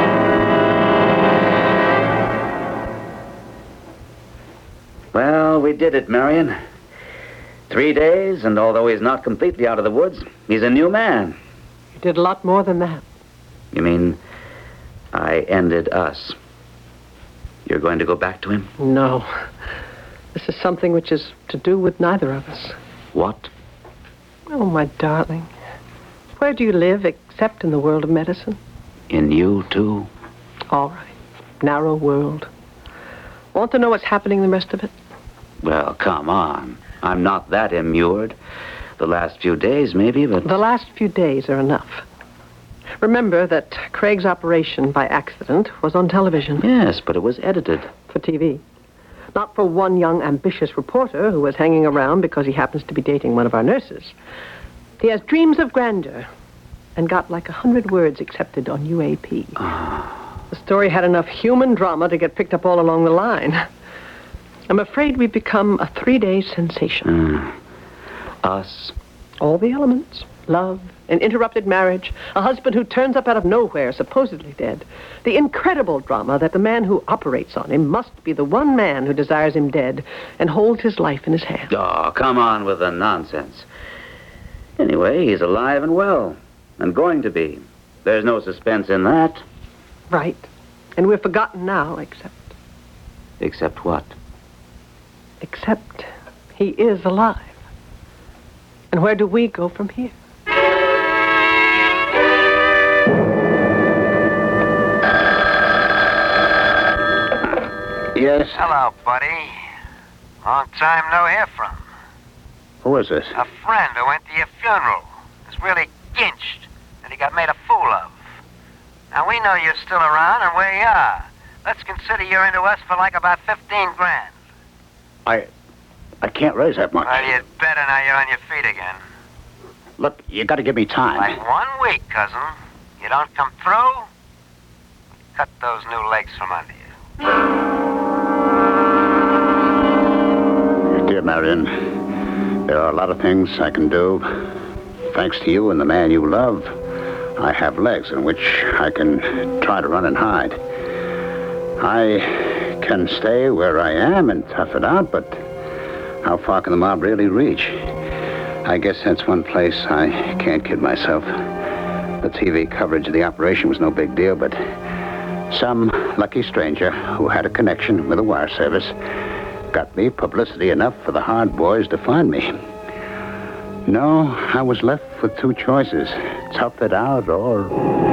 Well, we did it, Marion. Three days, and although he's not completely out of the woods, he's a new man. You did a lot more than that. You mean I ended us? You're going to go back to him? No. This is something which is to do with neither of us. What? Oh, my darling. Where do you live except in the world of medicine? In you, too? All right. Narrow world. Want to know what's happening the rest of it? Well, come on. I'm not that immured. The last few days, maybe, but... The last few days are enough. Remember that Craig's operation by accident was on television. Yes, but it was edited. For T V. Not for one young, ambitious reporter who was hanging around because he happens to be dating one of our nurses. He has dreams of grandeur and got like a hundred words accepted on U A P. The story had enough human drama to get picked up all along the line. I'm afraid we've become a three-day sensation. Mm. Us? All the elements. Love, an interrupted marriage, a husband who turns up out of nowhere, supposedly dead. The incredible drama that the man who operates on him must be the one man who desires him dead and holds his life in his hand. Oh, come on with the nonsense. Anyway, he's alive and well, and going to be. There's no suspense in that. Right. And we're forgotten now, except... Except what? Except he is alive. And where do we go from here? Yes? Hello, buddy. Long time no hear from. Who is this? A friend who went to your funeral. Was really ginched that he got made a fool of. Now, we know you're still around and where you are. Let's consider you're into us for like about fifteen grand. I... I can't raise that much. Well, you'd better now you're on your feet again. Look, you gotta give me time. Like one week, cousin. You don't come through, cut those new legs from under you. Dear Marion, there are a lot of things I can do. Thanks to you and the man you love, I have legs in which I can try to run and hide. I can stay where I am and tough it out, but how far can the mob really reach? I guess that's one place I can't kid myself. The T V coverage of the operation was no big deal, but some lucky stranger who had a connection with the wire service got me publicity enough for the hard boys to find me. No, I was left with two choices. Tough it out or...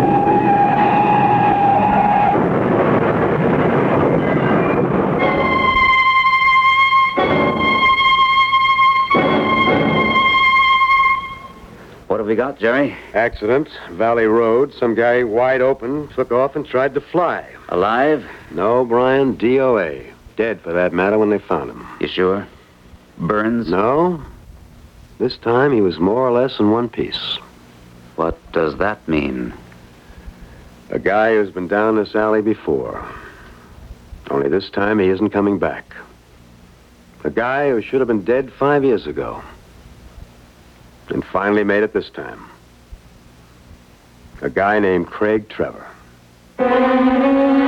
What have we got, Jerry? Accident, Valley Road. Some guy wide open took off and tried to fly. Alive? No, Brian. D O A. Dead, for that matter, when they found him. You sure? Burns? No. This time he was more or less in one piece. What does that mean? A guy who's been down this alley before. Only this time he isn't coming back. A guy who should have been dead five years ago. And finally made it this time. A guy named Craig Trevor.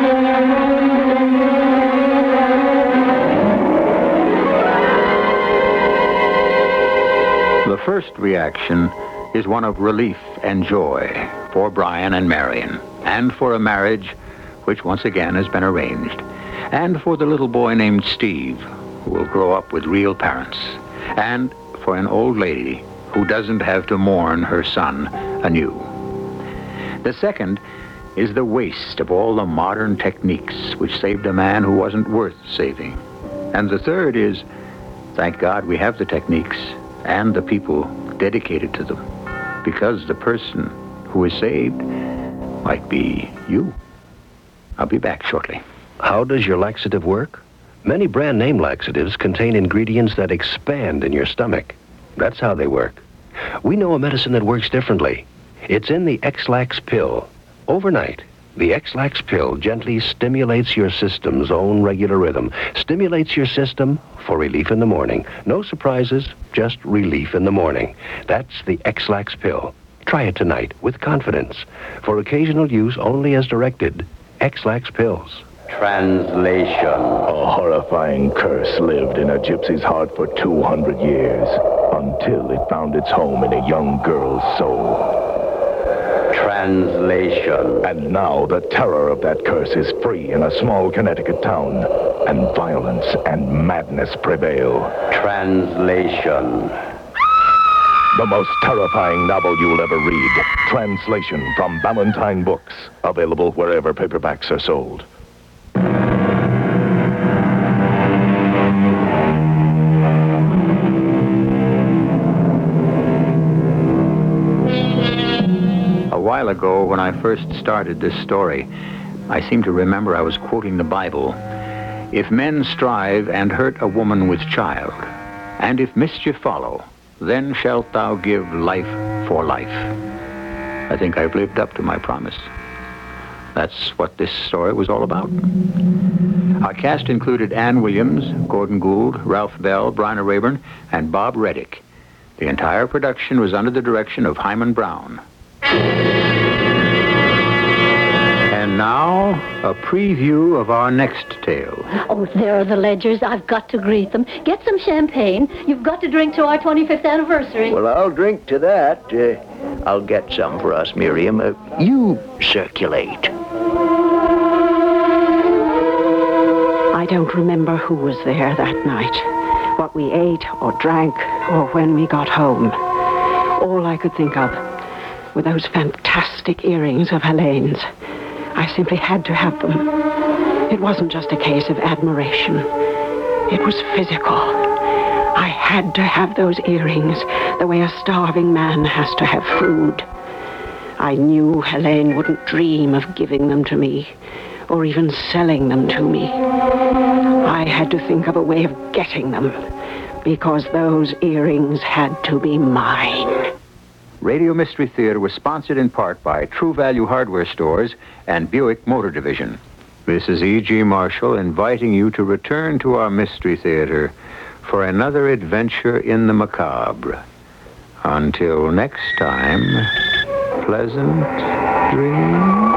reaction is one of relief and joy for Brian and Marion, and for a marriage which once again has been arranged, and for the little boy named Steve, who will grow up with real parents, and for an old lady who doesn't have to mourn her son anew. The second is the waste of all the modern techniques which saved a man who wasn't worth saving. And the third is, thank God we have the techniques and the people dedicated to them, because the person who is saved might be you. I'll be back shortly. How does your laxative work? Many brand name laxatives contain ingredients that expand in your stomach. That's how they work. We know a medicine that works differently. It's in the X-Lax pill. Overnight, the X-Lax pill gently stimulates your system's own regular rhythm, stimulates your system for relief in the morning. No surprises, just relief in the morning. That's the X-Lax pill. Try it tonight with confidence. For occasional use only as directed. X-Lax pills. Translation. A horrifying curse lived in a gypsy's heart for two hundred years, until it found its home in a young girl's soul. Translation. And now the terror of that curse is free in a small Connecticut town, and violence and madness prevail. Translation. The most terrifying novel you'll ever read. Translation from Ballantine Books. Available wherever paperbacks are sold. A while ago, when I first started this story, I seem to remember I was quoting the Bible. If men strive and hurt a woman with child, and if mischief follow, then shalt thou give life for life. I think I've lived up to my promise. That's what this story was all about. Our cast included Ann Williams, Gordon Gould, Ralph Bell, Bryna Raeburn, and Bob Reddick. The entire production was under the direction of Hyman Brown. And now, a preview of our next tale. Oh, there are the Ledgers. I've got to greet them. Get some champagne. You've got to drink to our twenty-fifth anniversary. Well, I'll drink to that. Uh, I'll get some for us, Miriam. Uh, you circulate. I don't remember who was there that night, what we ate or drank, or when we got home. All I could think of were those fantastic earrings of Helene's. I simply had to have them. It wasn't just a case of admiration. It was physical. I had to have those earrings the way a starving man has to have food. I knew Helene wouldn't dream of giving them to me, or even selling them to me. I had to think of a way of getting them, because those earrings had to be mine. Radio Mystery Theater was sponsored in part by True Value Hardware Stores and Buick Motor Division. This is E G. Marshall inviting you to return to our Mystery Theater for another adventure in the macabre. Until next time, pleasant dreams.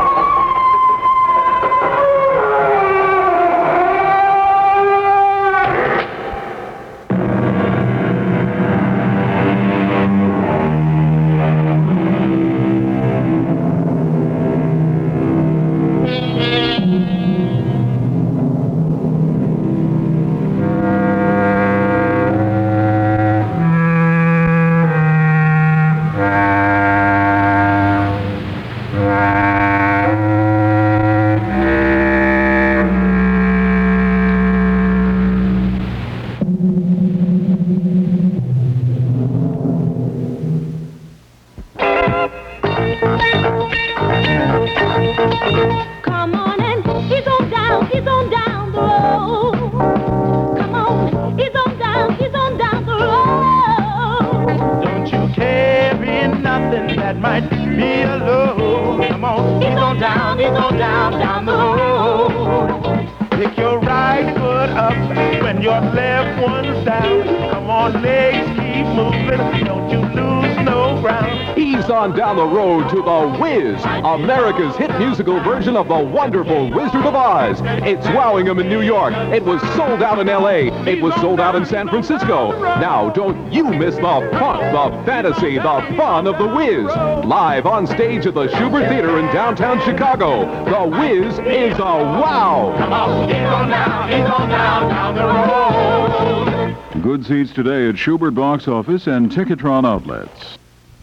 Pick your right foot one up when your left one's down. Come on, legs, keep moving. Don't you lose no ground. Ease on down the road to The Wiz, America's hit musical version of the wonderful Wizard of Oz. It's wowing them in New York. It was sold out in L A. It was sold out in San Francisco. Now, don't you miss the funk, the fantasy, the fun of The Wiz. Live on stage at the Schubert Theater in downtown Chicago. The Wiz is a wow. Come on, ease on down, ease on down, down the road. Good seats today at Schubert Box Office and Ticketron outlets.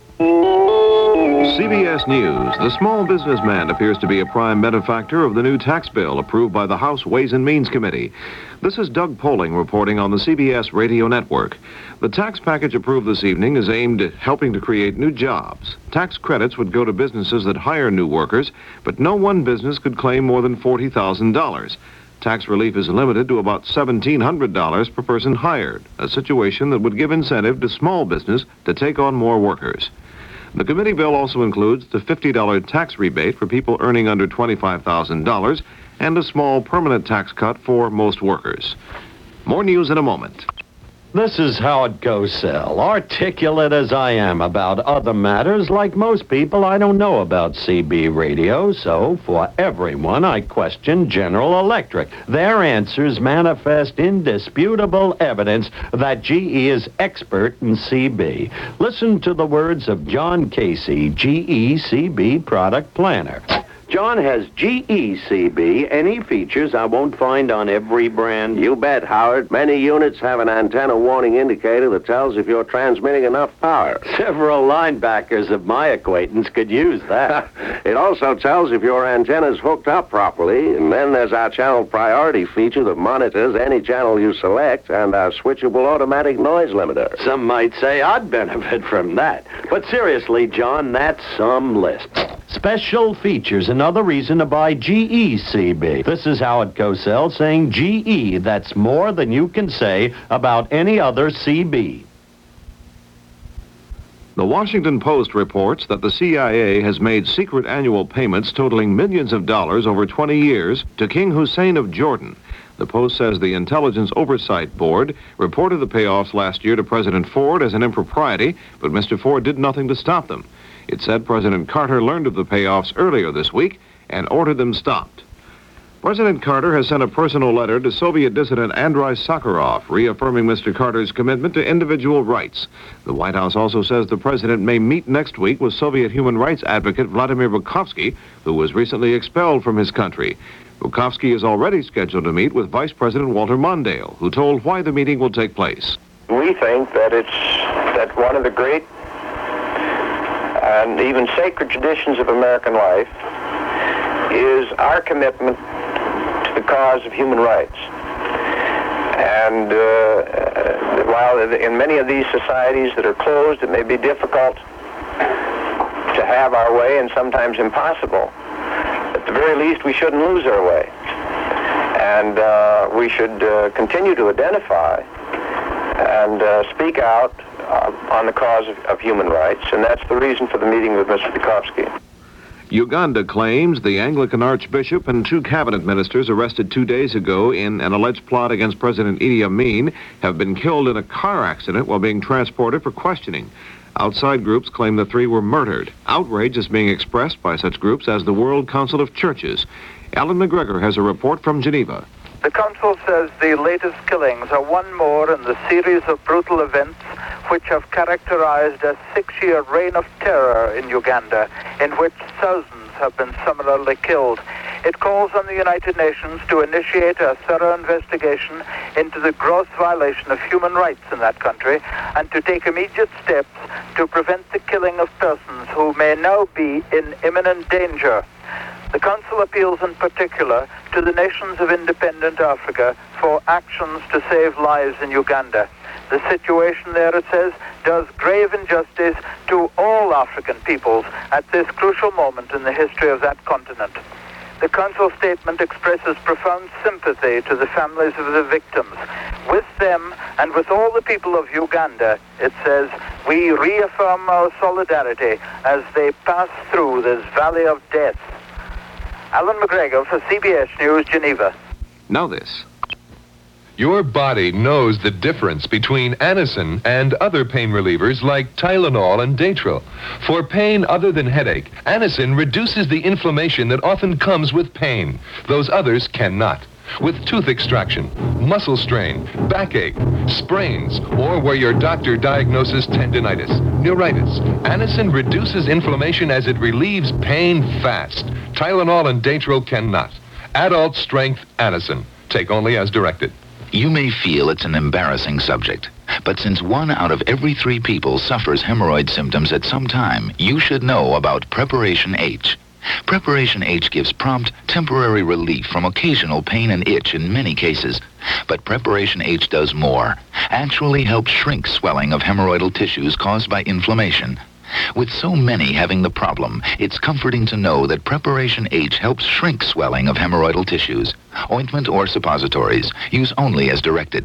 C B S News. The small businessman appears to be a prime benefactor of the new tax bill approved by the House Ways and Means Committee. This is Doug Poling reporting on the C B S Radio Network. The tax package approved this evening is aimed at helping to create new jobs. Tax credits would go to businesses that hire new workers, but no one business could claim more than forty thousand dollars. Tax relief is limited to about seventeen hundred dollars per person hired, a situation that would give incentive to small business to take on more workers. The committee bill also includes the fifty dollars tax rebate for people earning under twenty-five thousand dollars and a small permanent tax cut for most workers. More news in a moment. This is Howard Cosell. Articulate as I am about other matters, like most people, I don't know about C B radio, so for everyone, I question General Electric. Their answers manifest indisputable evidence that G E is expert in C B. Listen to the words of John Casey, G E C B product planner. John has G E C B, any features I won't find on every brand. You bet, Howard. Many units have an antenna warning indicator that tells if you're transmitting enough power. Several linebackers of my acquaintance could use that. It also tells if your antenna's hooked up properly, and then there's our channel priority feature that monitors any channel you select, and our switchable automatic noise limiter. Some might say I'd benefit from that. But seriously, John, that's some list. Special features, another reason to buy G E C B. This is Howard Cosell saying G E, that's more than you can say about any other C B. The Washington Post reports that the C I A has made secret annual payments totaling millions of dollars over twenty years to King Hussein of Jordan. The Post says the Intelligence Oversight Board reported the payoffs last year to President Ford as an impropriety, but Mister Ford did nothing to stop them. It said President Carter learned of the payoffs earlier this week and ordered them stopped. President Carter has sent a personal letter to Soviet dissident Andrei Sakharov, reaffirming Mister Carter's commitment to individual rights. The White House also says the president may meet next week with Soviet human rights advocate Vladimir Bukovsky, who was recently expelled from his country. Bukovsky is already scheduled to meet with Vice President Walter Mondale, who told why the meeting will take place. We think that it's that one of the great and even sacred traditions of American life is our commitment to the cause of human rights. And uh, while in many of these societies that are closed, it may be difficult to have our way and sometimes impossible. At the very least, we shouldn't lose our way. And uh, we should uh, continue to identify and uh, speak out uh, on the cause of, of human rights. And that's the reason for the meeting with Mister Bukovsky. Uganda claims the Anglican Archbishop and two cabinet ministers arrested two days ago in an alleged plot against President Idi Amin have been killed in a car accident while being transported for questioning. Outside groups claim the three were murdered. Outrage is being expressed by such groups as the World Council of Churches. Alan McGregor has a report from Geneva. The Council says the latest killings are one more in the series of brutal events which have characterized a six-year reign of terror in Uganda, in which thousands have been similarly killed. It calls on the United Nations to initiate a thorough investigation into the gross violation of human rights in that country and to take immediate steps to prevent the killing of persons who may now be in imminent danger. The Council appeals in particular to the nations of independent Africa for actions to save lives in Uganda. The situation there, it says, does grave injustice to all African peoples at this crucial moment in the history of that continent. The Council statement expresses profound sympathy to the families of the victims. With them and with all the people of Uganda, it says, we reaffirm our solidarity as they pass through this valley of death. Alan McGregor for C B S News, Geneva. Now this. Your body knows the difference between Anacin and other pain relievers like Tylenol and Datril. For pain other than headache, Anacin reduces the inflammation that often comes with pain. Those others cannot. With tooth extraction, muscle strain, backache, sprains, or where your doctor diagnoses tendinitis, neuritis, Anacin reduces inflammation as it relieves pain fast. Tylenol and Datril cannot. Adult strength Anacin. Take only as directed. You may feel it's an embarrassing subject, but since one out of every three people suffers hemorrhoid symptoms at some time, you should know about Preparation H. Preparation H gives prompt, temporary relief from occasional pain and itch in many cases. But Preparation H does more, actually helps shrink swelling of hemorrhoidal tissues caused by inflammation. With so many having the problem, it's comforting to know that Preparation H helps shrink swelling of hemorrhoidal tissues. Ointment or suppositories. Use only as directed.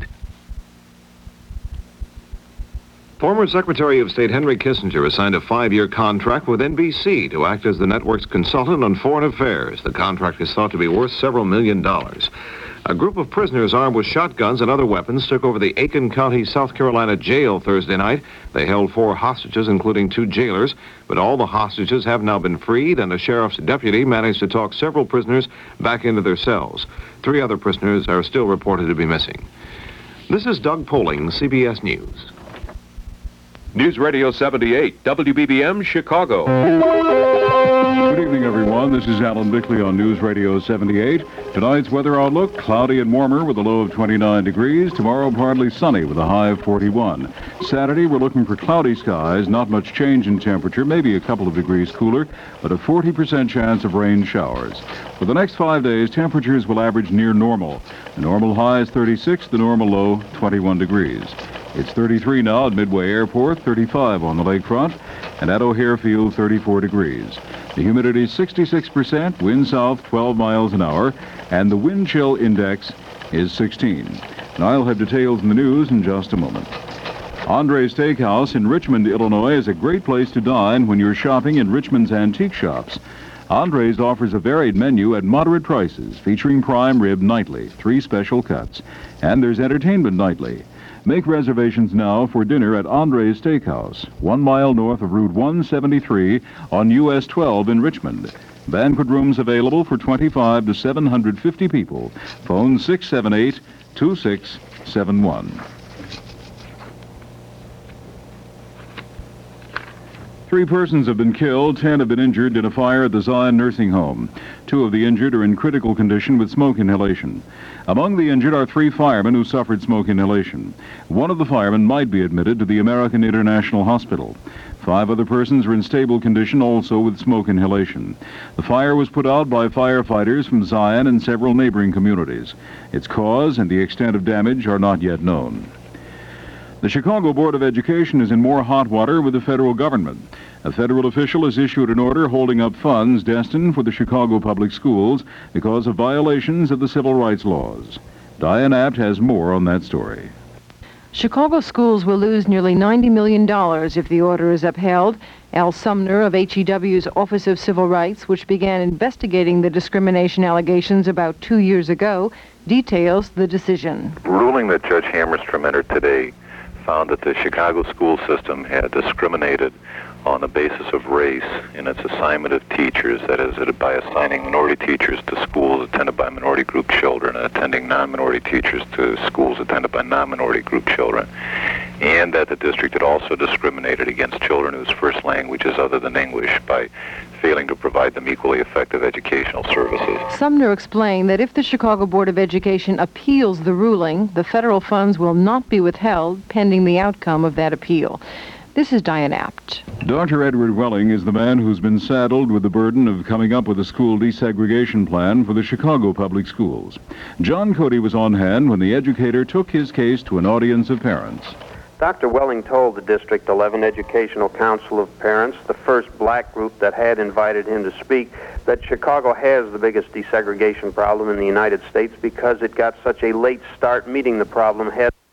Former Secretary of State Henry Kissinger has signed a five-year contract with N B C to act as the network's consultant on foreign affairs. The contract is thought to be worth several million dollars. A group of prisoners armed with shotguns and other weapons took over the Aiken County, South Carolina jail Thursday night. They held four hostages, including two jailers, but all the hostages have now been freed, and a sheriff's deputy managed to talk several prisoners back into their cells. Three other prisoners are still reported to be missing. This is Doug Poling, C B S News. News Radio seventy-eight, W B B M, Chicago. Good evening, everyone. This is Alan Bickley on News Radio seventy-eight. Tonight's weather outlook, cloudy and warmer with a low of twenty-nine degrees. Tomorrow, partly sunny with a high of forty-one. Saturday, we're looking for cloudy skies, not much change in temperature, maybe a couple of degrees cooler, but a forty percent chance of rain showers. For the next five days, temperatures will average near normal. The normal high is thirty-six, the normal low, twenty-one degrees. It's thirty-three now at Midway Airport, thirty-five on the lakefront, and at O'Hare Field, thirty-four degrees. The humidity is sixty-six percent, wind south twelve miles an hour, and the wind chill index is sixteen. Now I'll have details in the news in just a moment. Andre's Steakhouse in Richmond, Illinois is a great place to dine when you're shopping in Richmond's antique shops. Andre's offers a varied menu at moderate prices, featuring prime rib nightly, three special cuts, and there's entertainment nightly. Make reservations now for dinner at Andre's Steakhouse, one mile north of Route one seventy-three on U S twelve in Richmond. Banquet rooms available for twenty-five to seven hundred fifty people. Phone six seven eight, two six seven one. Three persons have been killed, ten have been injured in a fire at the Zion Nursing Home. Two of the injured are in critical condition with smoke inhalation. Among the injured are three firemen who suffered smoke inhalation. One of the firemen might be admitted to the American International Hospital. Five other persons are in stable condition, also with smoke inhalation. The fire was put out by firefighters from Zion and several neighboring communities. Its cause and the extent of damage are not yet known. The Chicago Board of Education is in more hot water with the federal government. A federal official has issued an order holding up funds destined for the Chicago public schools because of violations of the civil rights laws. Diane Abt has more on that story. Chicago schools will lose nearly ninety million dollars if the order is upheld. Al Sumner of H E W's Office of Civil Rights, which began investigating the discrimination allegations about two years ago, details the decision. Ruling that Judge Hammerstrom entered today found that the Chicago school system had discriminated on the basis of race in its assignment of teachers, that is, by assigning minority teachers to schools attended by minority group children and attending non-minority teachers to schools attended by non-minority group children, and that the district had also discriminated against children whose first language is other than English by failing to provide them equally effective educational services. Sumner explained that if the Chicago Board of Education appeals the ruling, the federal funds will not be withheld pending the outcome of that appeal. This is Diane Abt. Doctor Edward Welling is the man who's been saddled with the burden of coming up with a school desegregation plan for the Chicago public schools. John Cody was on hand when the educator took his case to an audience of parents. Doctor Welling told the District eleven Educational Council of Parents, the first black group that had invited him to speak, that Chicago has the biggest desegregation problem in the United States because it got such a late start meeting the problem head